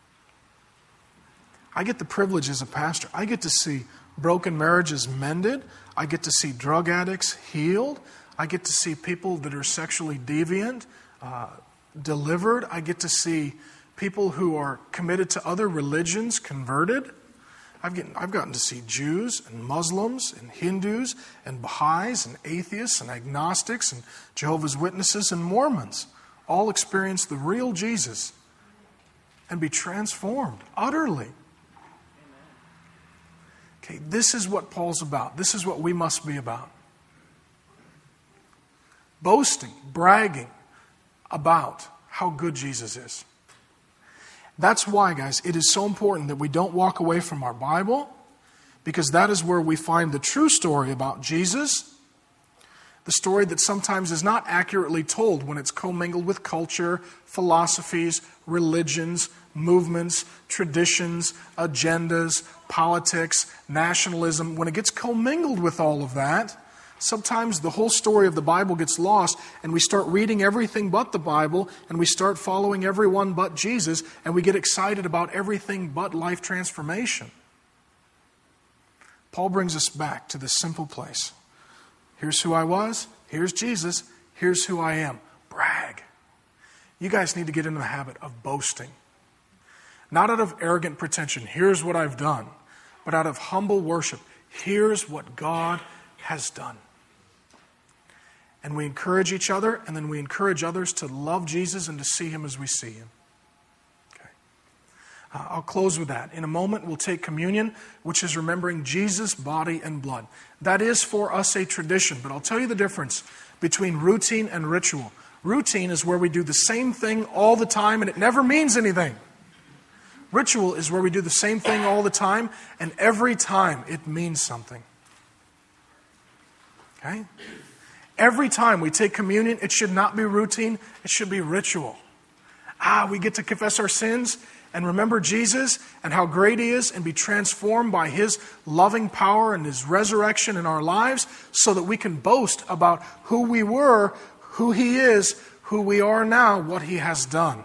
I get the privilege as a pastor. I get to see broken marriages mended. I get to see drug addicts healed. I get to see people that are sexually deviant uh, delivered. I get to see people who are committed to other religions converted. I've, get, I've gotten to see Jews and Muslims and Hindus and Baha'is and atheists and agnostics and Jehovah's Witnesses and Mormons all experience the real Jesus and be transformed utterly. Okay, this is what Paul's about. This is what we must be about. Boasting, bragging about how good Jesus is. That's why, guys, it is so important that we don't walk away from our Bible, because that is where we find the true story about Jesus. The story that sometimes is not accurately told when it's commingled with culture, philosophies, religions, movements, traditions, agendas, politics, nationalism. When it gets commingled with all of that, sometimes the whole story of the Bible gets lost, and we start reading everything but the Bible, and we start following everyone but Jesus, and we get excited about everything but life transformation. Paul brings us back to this simple place. Here's who I was. Here's Jesus. Here's who I am. Brag. You guys need to get into the habit of boasting. Not out of arrogant pretension. Here's what I've done. But out of humble worship. Here's what God has done. And we encourage each other, and then we encourage others to love Jesus and to see Him as we see Him. Okay. Uh, I'll close with that. In a moment, we'll take communion, which is remembering Jesus' body and blood. That is for us a tradition, but I'll tell you the difference between routine and ritual. Routine is where we do the same thing all the time, and it never means anything. Ritual is where we do the same thing all the time, and every time it means something. Okay? Every time we take communion, it should not be routine, it should be ritual. Ah, we get to confess our sins and remember Jesus and how great He is and be transformed by His loving power and His resurrection in our lives so that we can boast about who we were, who He is, who we are now, what He has done.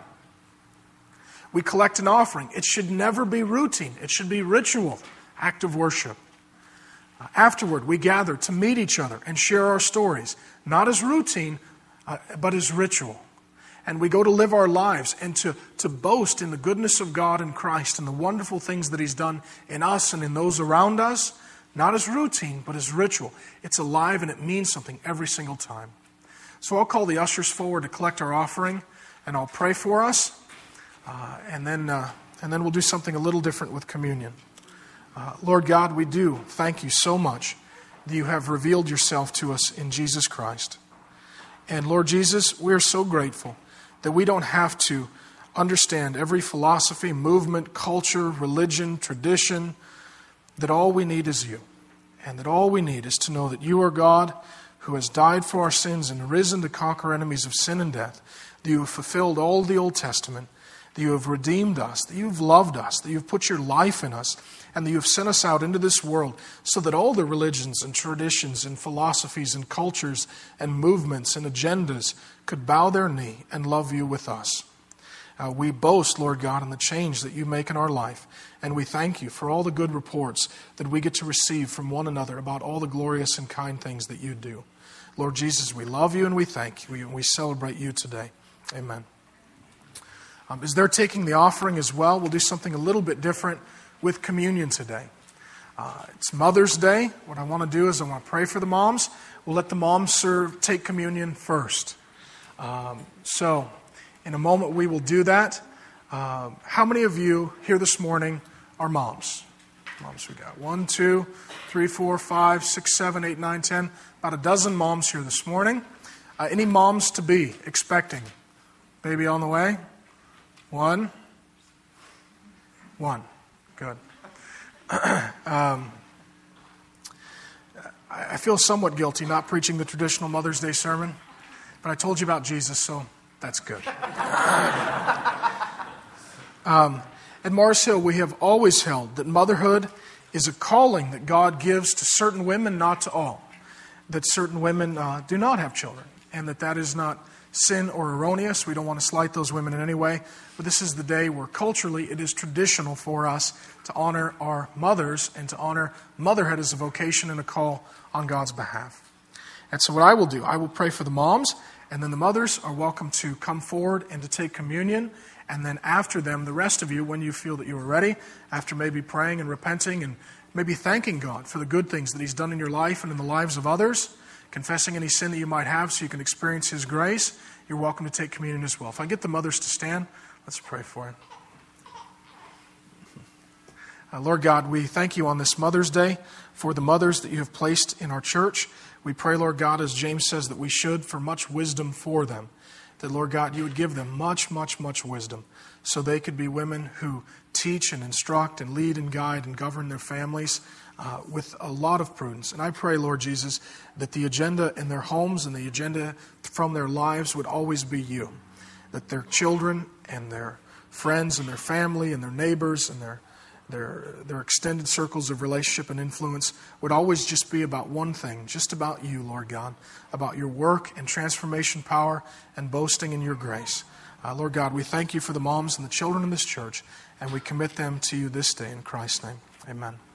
We collect an offering. It should never be routine. It should be ritual, act of worship. Afterward, we gather to meet each other and share our stories, not as routine, uh, but as ritual. And we go to live our lives and to, to boast in the goodness of God in Christ and the wonderful things that He's done in us and in those around us, not as routine, but as ritual. It's alive and it means something every single time. So I'll call the ushers forward to collect our offering, and I'll pray for us, uh, and then uh, and then we'll do something a little different with communion. Uh, Lord God, we do thank You so much that You have revealed Yourself to us in Jesus Christ. And Lord Jesus, we are so grateful that we don't have to understand every philosophy, movement, culture, religion, tradition, that all we need is You. And that all we need is to know that You are God who has died for our sins and risen to conquer enemies of sin and death, that You have fulfilled all the Old Testament, that You have redeemed us, that You've loved us, that You've put Your life in us, and that You have sent us out into this world so that all the religions and traditions and philosophies and cultures and movements and agendas could bow their knee and love You with us. Uh, we boast, Lord God, in the change that You make in our life, and we thank You for all the good reports that we get to receive from one another about all the glorious and kind things that You do. Lord Jesus, we love You and we thank You. We, we celebrate You today. Amen. Um, as they're taking the offering as well, we'll do something a little bit different with communion today. Uh, it's Mother's Day. What I want to do is I want to pray for the moms. We'll let the moms serve, take communion first. Um, so, in a moment we will do that. Uh, how many of you here this morning are moms? Moms we got. One, two, three, four, five, six, seven, eight, nine, ten. About a dozen moms here this morning. Uh, any moms to be expecting? Baby on the way? One. One. Good. um, I feel somewhat guilty not preaching the traditional Mother's Day sermon, but I told you about Jesus, so that's good. um, at Mars Hill, we have always held that motherhood is a calling that God gives to certain women, not to all. That certain women uh, do not have children, and that that is not sin or erroneous. We don't want to slight those women in any way. But this is the day where culturally it is traditional for us to honor our mothers and to honor motherhood as a vocation and a call on God's behalf. And so what I will do, I will pray for the moms, and then the mothers are welcome to come forward and to take communion. And then after them, the rest of you, when you feel that you are ready, after maybe praying and repenting and maybe thanking God for the good things that He's done in your life and in the lives of others, confessing any sin that you might have so you can experience His grace, you're welcome to take communion as well. If I get the mothers to stand, let's pray for it. Uh, Lord God, we thank you on this Mother's Day for the mothers that you have placed in our church. We pray, Lord God, as James says, that we should for much wisdom for them. That, Lord God, you would give them much, much, much wisdom so they could be women who teach and instruct and lead and guide and govern their families uh, with a lot of prudence. And I pray, Lord Jesus, that the agenda in their homes and the agenda from their lives would always be you. That their children and their friends and their family and their neighbors and their Their, their extended circles of relationship and influence would always just be about one thing, just about you, Lord God, about your work and transformation power and boasting in your grace. Uh, Lord God, we thank you for the moms and the children in this church, and we commit them to you this day in Christ's name. Amen.